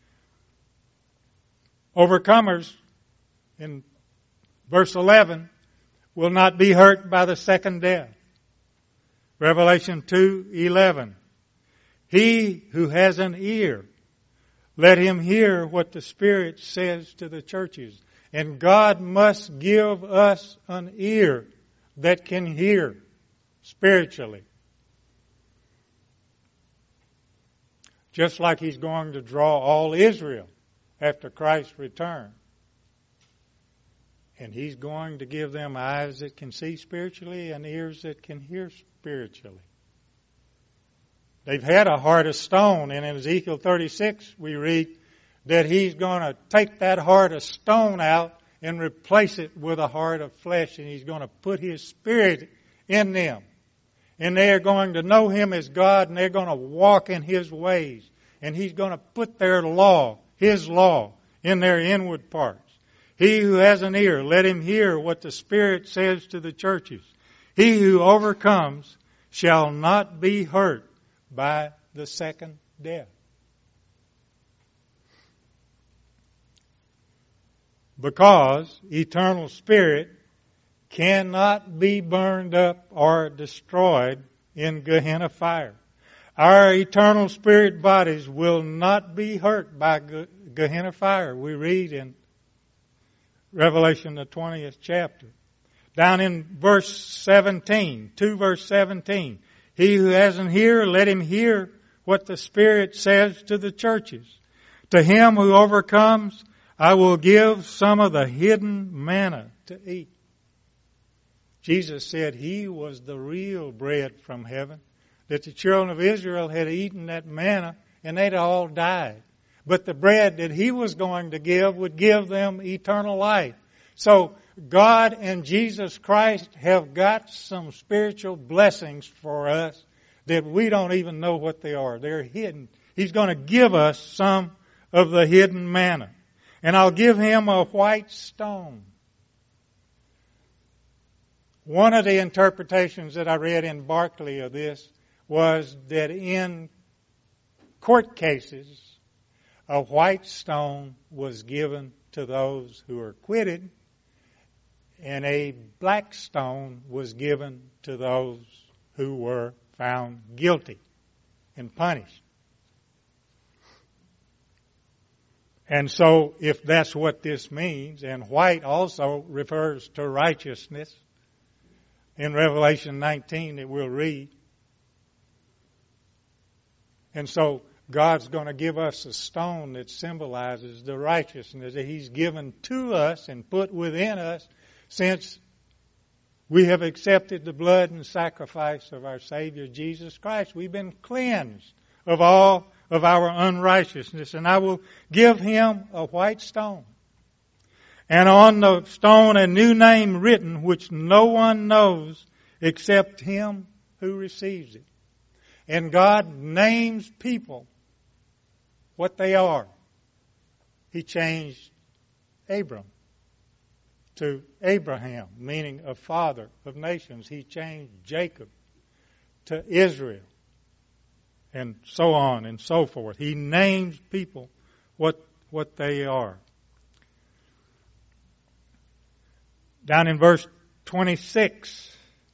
Overcomers, in verse 11, will not be hurt by the second death. Revelation 2:11. He who has an ear, let him hear what the Spirit says to the churches. And God must give us an ear that can hear spiritually. just like He's going to draw all Israel after Christ's return. And He's going to give them eyes that can see spiritually and ears that can hear spiritually. They've had a heart of stone, and in Ezekiel 36 we read that He's going to take that heart of stone out and replace it with a heart of flesh, and He's going to put His Spirit in them. And they are going to know Him as God, and they're going to walk in His ways. And He's going to put their law, His law, in their inward parts. He who has an ear, let him hear what the Spirit says to the churches. He who overcomes shall not be hurt by the second death. Because eternal spirit cannot be burned up or destroyed in Gehenna fire. Our eternal spirit bodies will not be hurt by Gehenna fire. We read in Revelation, the 20th chapter. Down in verse 17, 2 verse 17. He who has an ear, let him hear what the Spirit says to the churches. To him who overcomes, I will give some of the hidden manna to eat. Jesus said He was the real bread from heaven, that the children of Israel had eaten that manna and they'd all died. But the bread that He was going to give would give them eternal life. So God and Jesus Christ have got some spiritual blessings for us that we don't even know what they are. They're hidden. He's going to give us some of the hidden manna. And I'll give him a white stone. One of the interpretations that I read in Barclay of this was that in court cases, a white stone was given to those who were acquitted, and a black stone was given to those who were found guilty and punished. And so, if that's what this means, and white also refers to righteousness in Revelation 19 that we'll read. And so, God's going to give us a stone that symbolizes the righteousness that He's given to us and put within us since we have accepted the blood and sacrifice of our Savior Jesus Christ. We've been cleansed of all of our unrighteousness. And I will give him a white stone. And on the stone a new name written, which no one knows except him who receives it. And God names people what they are. He changed Abram to Abraham, meaning a father of nations. He changed Jacob to Israel, and so on and so forth. He names people what they are. Down in verse 26,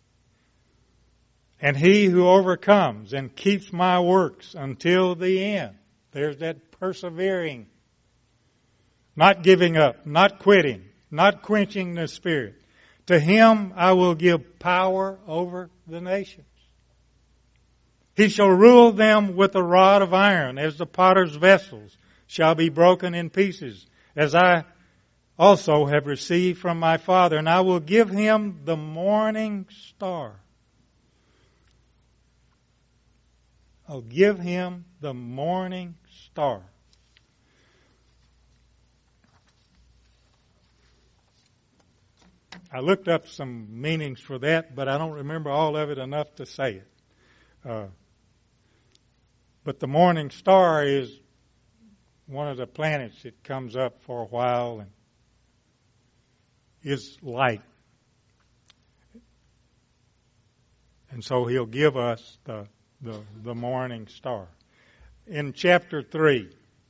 and he who overcomes and keeps my works until the end. There's that persevering, not giving up, not quitting, not quenching the Spirit. To him I will give power over the nations. He shall rule them with a rod of iron, as the potter's vessels shall be broken in pieces, as I also have received from my Father. And I will give him the morning star. I'll give him the morning star. I looked up some meanings for that, but I don't remember all of it enough to say it. But the morning star is one of the planets that comes up for a while and is light. And so he'll give us the morning star. In chapter 3,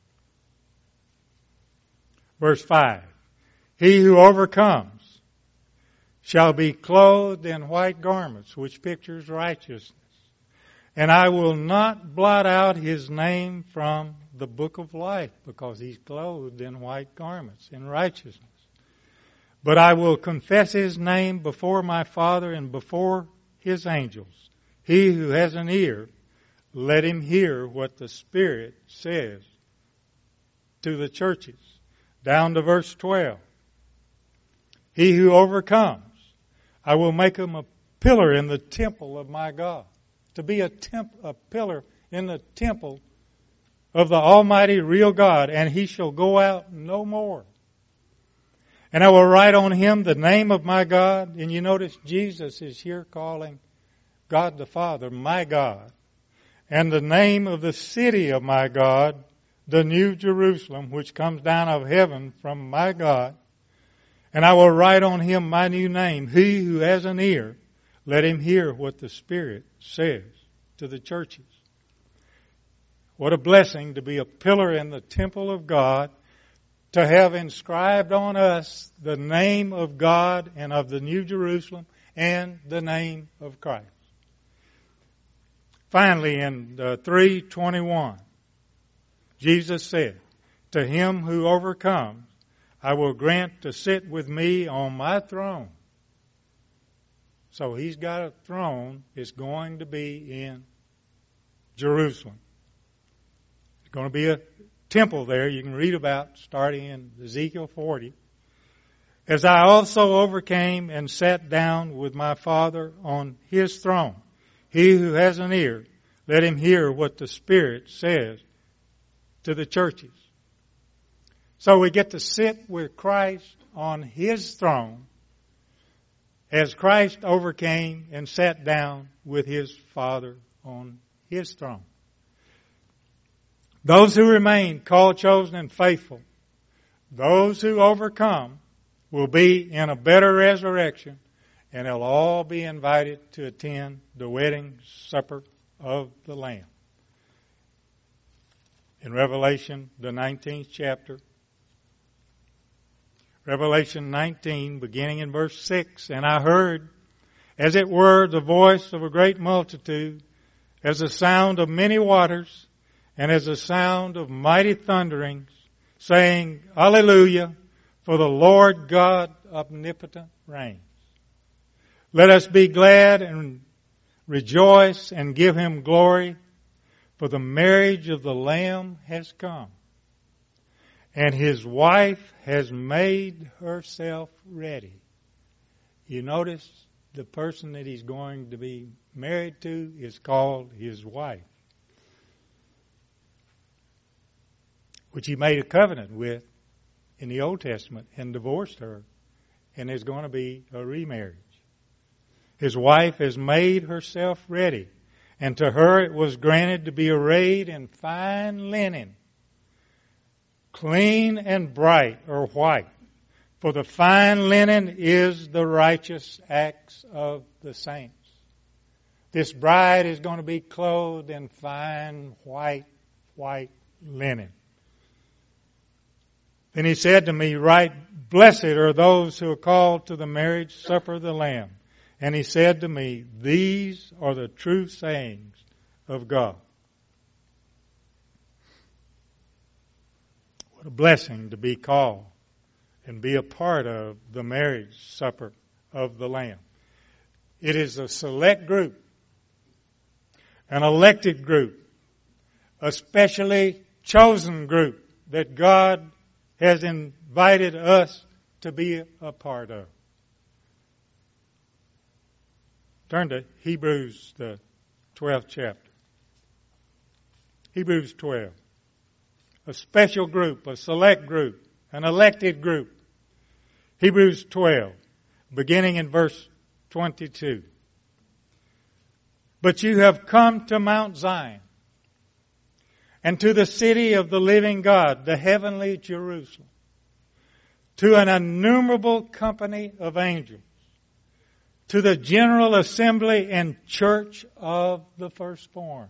verse 5, he who overcomes shall be clothed in white garments, which pictures righteousness. And I will not blot out his name from the book of life, because he's clothed in white garments, in righteousness. But I will confess his name before my Father and before his angels. He who has an ear, let him hear what the Spirit says to the churches. Down to verse 12. He who overcomes, I will make him a pillar in the temple of my God. To be a pillar in the temple of the Almighty real God, and he shall go out no more. And I will write on him the name of my God. And you notice Jesus is here calling God the Father, my God. And the name of the city of my God, the New Jerusalem, which comes down of heaven from my God. And I will write on him my new name. He who has an ear, let him hear what the Spirit says to the churches. What a blessing to be a pillar in the temple of God, to have inscribed on us the name of God and of the New Jerusalem and the name of Christ. Finally, in 3:21, Jesus said, to him who overcomes, I will grant to sit with me on my throne. So he's got a throne. It's going to be in Jerusalem. There's going to be a temple there you can read about starting in Ezekiel 40. As I also overcame and sat down with my Father on his throne. He who has an ear, let him hear what the Spirit says to the churches. So we get to sit with Christ on his throne as Christ overcame and sat down with his Father on his throne. Those who remain called, chosen, and faithful, those who overcome, will be in a better resurrection, and they'll all be invited to attend the wedding supper of the Lamb. In Revelation, the 19th chapter, Revelation 19, beginning in verse 6, and I heard, as it were, the voice of a great multitude, as the sound of many waters, and as the sound of mighty thunderings, saying, Alleluia, for the Lord God omnipotent reigns. Let us be glad and rejoice and give him glory, for the marriage of the Lamb has come, and his wife has made herself ready. You notice the person that he's going to be married to is called his wife, which he made a covenant with in the Old Testament and divorced her, and there's going to be a remarriage. His wife has made herself ready, and to her it was granted to be arrayed in fine linen, clean and bright or white. For the fine linen is the righteous acts of the saints. This bride is going to be clothed in fine white linen. Then he said to me, Write, blessed are those who are called to the marriage supper of the Lamb. And he said to me, These are the true sayings of God. What a blessing to be called and be a part of the marriage supper of the Lamb. It is a select group, an elected group, a specially chosen group that God has invited us to be a part of. Turn to Hebrews, the 12th chapter. Hebrews 12. A special group, a select group, an elected group. Hebrews 12, beginning in verse 22. But you have come to Mount Zion, and to the city of the living God, the heavenly Jerusalem, to an innumerable company of angels, to the general assembly and church of the firstborn.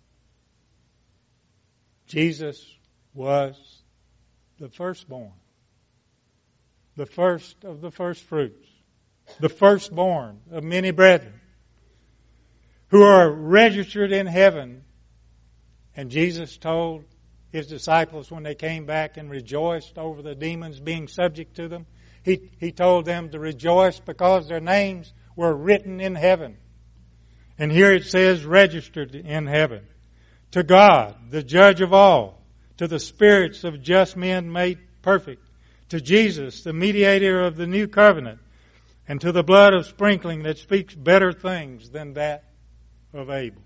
Jesus was the firstborn, the first of the firstfruits, the firstborn of many brethren, who are registered in heaven. And Jesus told his disciples when they came back and rejoiced over the demons being subject to them, he told them to rejoice because their names were written in heaven. And here it says registered in heaven. To God, the judge of all, to the spirits of just men made perfect, to Jesus, the mediator of the new covenant, and to the blood of sprinkling that speaks better things than that of Abel.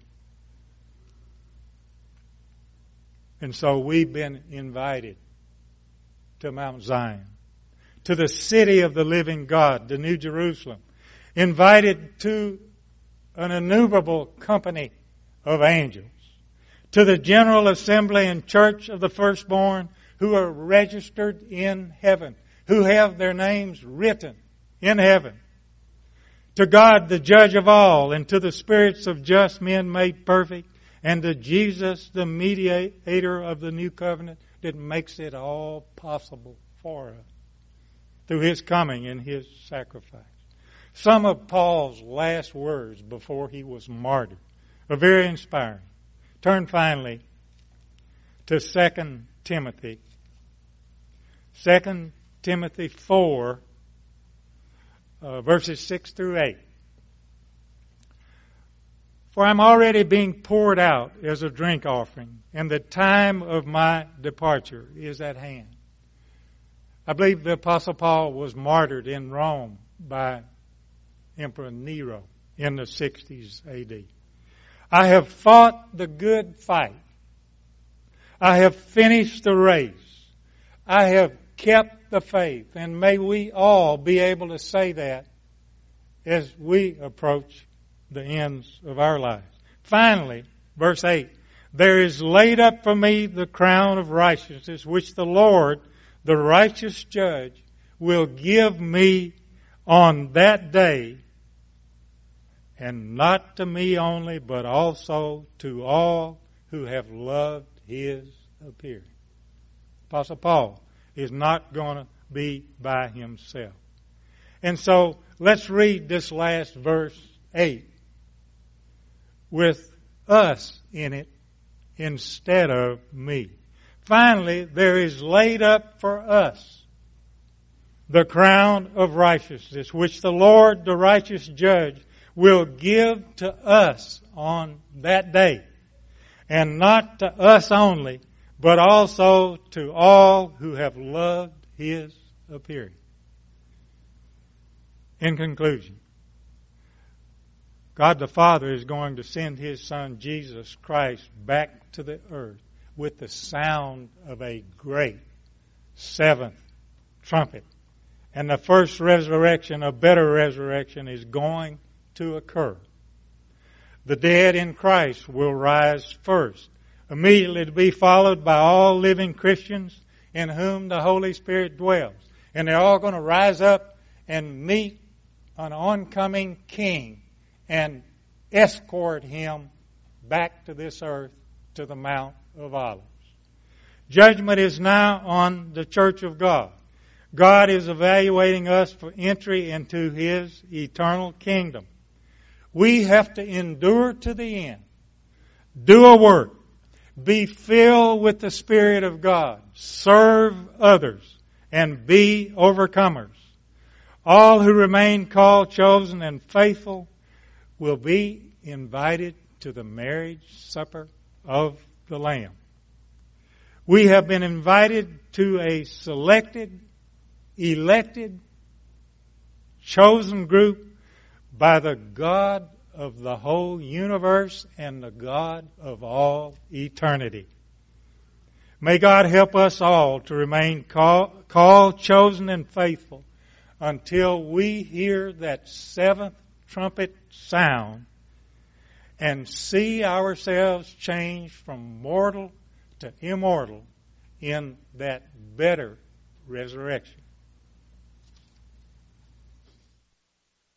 And so we've been invited to Mount Zion, to the city of the living God, the New Jerusalem, invited to an innumerable company of angels, to the general assembly and church of the firstborn who are registered in heaven, who have their names written in heaven, to God, the judge of all, and to the spirits of just men made perfect, and to Jesus, the mediator of the new covenant that makes it all possible for us through His coming and His sacrifice. Some of Paul's last words before he was martyred are very inspiring. Turn finally to 2 Timothy. 2 Timothy 4, verses 6 through 8. For I'm already being poured out as a drink offering, and the time of my departure is at hand. I believe the Apostle Paul was martyred in Rome by Emperor Nero in the 60s A.D. I have fought the good fight. I have finished the race. I have kept the faith. And may we all be able to say that as we approach the ends of our lives. Finally, verse 8, there is laid up for me the crown of righteousness, which the Lord, the righteous judge, will give me on that day, and not to me only, but also to all who have loved His appearing. Apostle Paul is not going to be by himself. And so let's read this last verse 8 with us in it instead of me. Finally, there is laid up for us the crown of righteousness, which the Lord, the righteous judge, will give to us on that day. And not to us only, but also to all who have loved His appearing. In conclusion, God the Father is going to send His Son Jesus Christ back to the earth with the sound of a great seventh trumpet. And the first resurrection, a better resurrection, is going to occur. The dead in Christ will rise first, immediately to be followed by all living Christians in whom the Holy Spirit dwells. And they're all going to rise up and meet an oncoming King and escort Him back to this earth, to the Mount of Olives. Judgment is now on the church of God. God is evaluating us for entry into His eternal kingdom. We have to endure to the end, do a work, be filled with the Spirit of God, serve others, and be overcomers. All who remain called, chosen, and faithful will be invited to the marriage supper of the Lamb. We have been invited to a selected, elected, chosen group by the God of the whole universe and the God of all eternity. May God help us all to remain called, chosen, and faithful until we hear that seventh trumpet sound and see ourselves changed from mortal to immortal in that better resurrection.